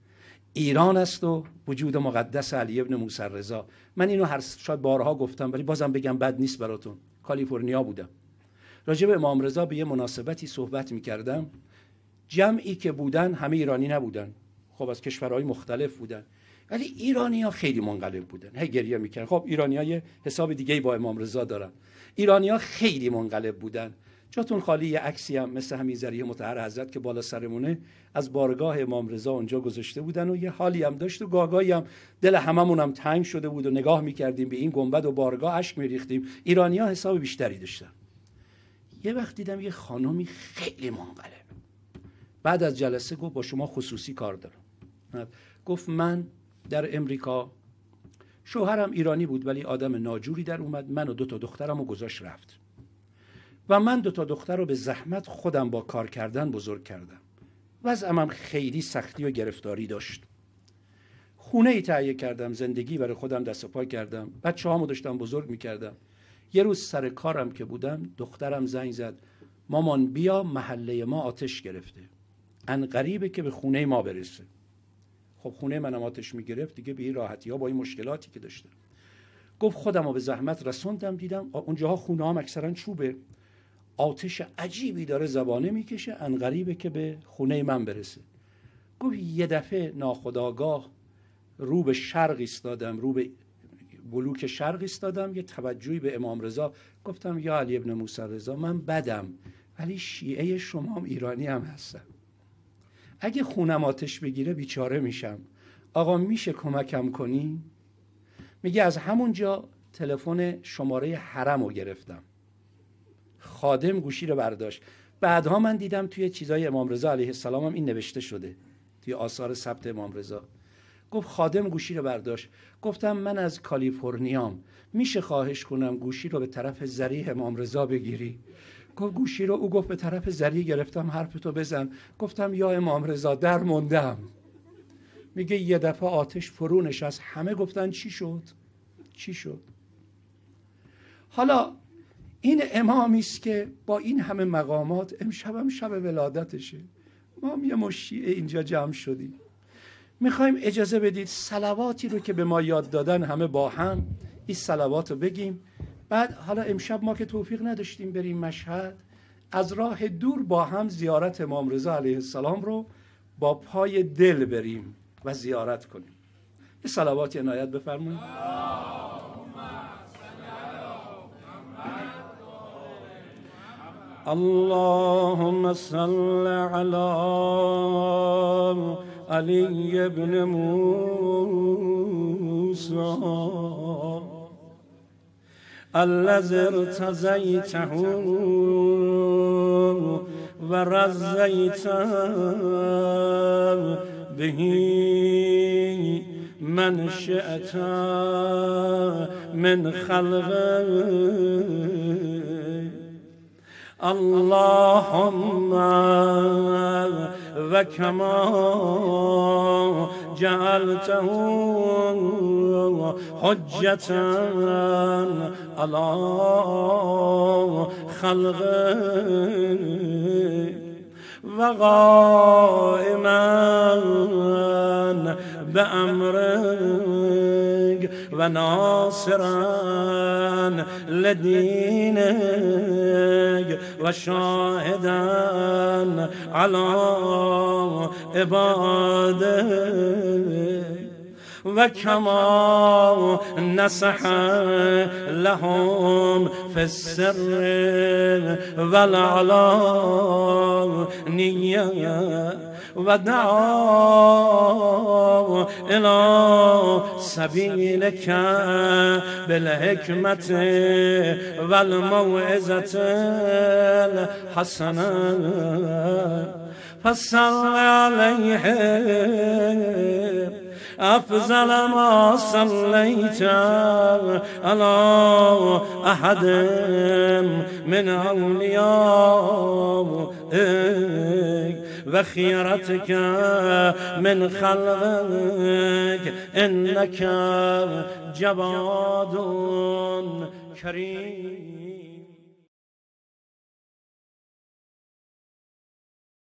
ایران است و وجود مقدس علی ابن موسی رضا. من اینو شاید بارها گفتم ولی بازم بگم بد نیست براتون. کالیفرنیا بودم، راجع به امام رضا به یه مناسبتی صحبت میکردم. جمعی که بودن همه ایرانی نبودن، خب از کشورهای مختلف بودن، ولی ایرانی‌ها خیلی منقلب بودن. هی گریه میکردن. خب ایرانی‌ها یه حساب دیگه با امام رضا دارن. ایرانی‌ها خیلی منقلب بودن. جاتون خالی یه عکسی هم مثل همین ذریعه مطهر حضرت که بالا سرمونه از بارگاه امام رضا اونجا گذاشته بودن و یه حالی هم داشت و گاهی هم دل هممون هم تنگ شده بود و نگاه میکردیم به این گنبد و بارگاه اشک میریختیم. ایرانی‌ها حساب بیشتری داشتن. یه وقت دیدم یه خانومی خیلی منقلب، بعد از جلسه گفت با شما خصوصی کار دارم. گفت من در امریکا، شوهرم ایرانی بود ولی آدم ناجوری در اومد، من و 2 تا دخترم رو گذاشت رفت و من 2 تا دختر رو به زحمت خودم با کار کردن بزرگ کردم. وضعم هم خیلی سختی و گرفتاری داشت. خونه ای تهیه کردم، زندگی برای خودم دست و پا کردم، بچه‌هامو داشتم بزرگ می‌کردم. یه روز سر کارم که بودم دخترم زنگ زد، مامان بیا محله ما آتش گرفته، عنقریبه که به خونه ما برسه. خب خونه منم آتش میگرفت دیگه، به این راحتی ها با این مشکلاتی که داشتم. گفت خودم رو به زحمت رسوندم، دیدم اونجاها خونه هم اکثرا چوبه، آتش عجیبی داره زبانه میکشه، عنقریبه که به خونه من برسه. گفت یه دفعه ناخودآگاه رو به شرق ایستادم، رو به بلوک شرق ایستادم، یه توجهی به امام رضا. گفتم یا علی ابن موسی رضا، من بدم ولی شیعه شما هم ایرانی هم هستم، اگه خونم آتش بگیره بیچاره میشم، آقا میشه کمکم کنی؟ میگه از همونجا تلفن شماره حرم رو گرفتم، خادم گوشی رو برداشت. بعدها من دیدم توی چیزای امام رضا علیه السلام هم این نوشته شده، توی آثار ثبت امام رضا. گفت خادم گوشی رو برداشت. گفتم من از کالیفرنیام، میشه خواهش کنم گوشی رو به طرف ذریح امام رضا بگیری؟ گفت گوشی رو، او گفت به طرف ذریح گرفتم، حرفتو بزن. گفتم یا امام رضا در موندم. میگه یه دفعه آتش فرو نشست، همه گفتن چی شد؟ چی شد؟ حالا این امامی است که با این همه مقامات، امشب هم شب ولادتشه، ما هم یه مشیعه اینجا جمع شدیم، میخوایم اجازه بدید صلواتی رو که به ما یاد دادن همه با هم این صلوات رو بگیم. بعد حالا امشب ما که توفیق نداشتیم بریم مشهد، از راه دور با هم زیارت امام رضا علیه السلام رو با پای دل بریم و زیارت کنیم. یه صلوات عنایت بفرمایید. اللهم صل على علي بن موسى الذي ارتزيته ورزيت به من شئت من خلقه اللهم وكما جعلته حجة على خلقه وقائما بأمرك وناصرا لدينك وشاهدا على عبادك وكما نصح لهم في السر والعلانية ودعوا إلى سبيلك بالحكمة والموعظة الحسنة فصل عليهم أفضل ما صليت على أحد من أوليائك وخيرتك من خلقك إنك جواد كريم.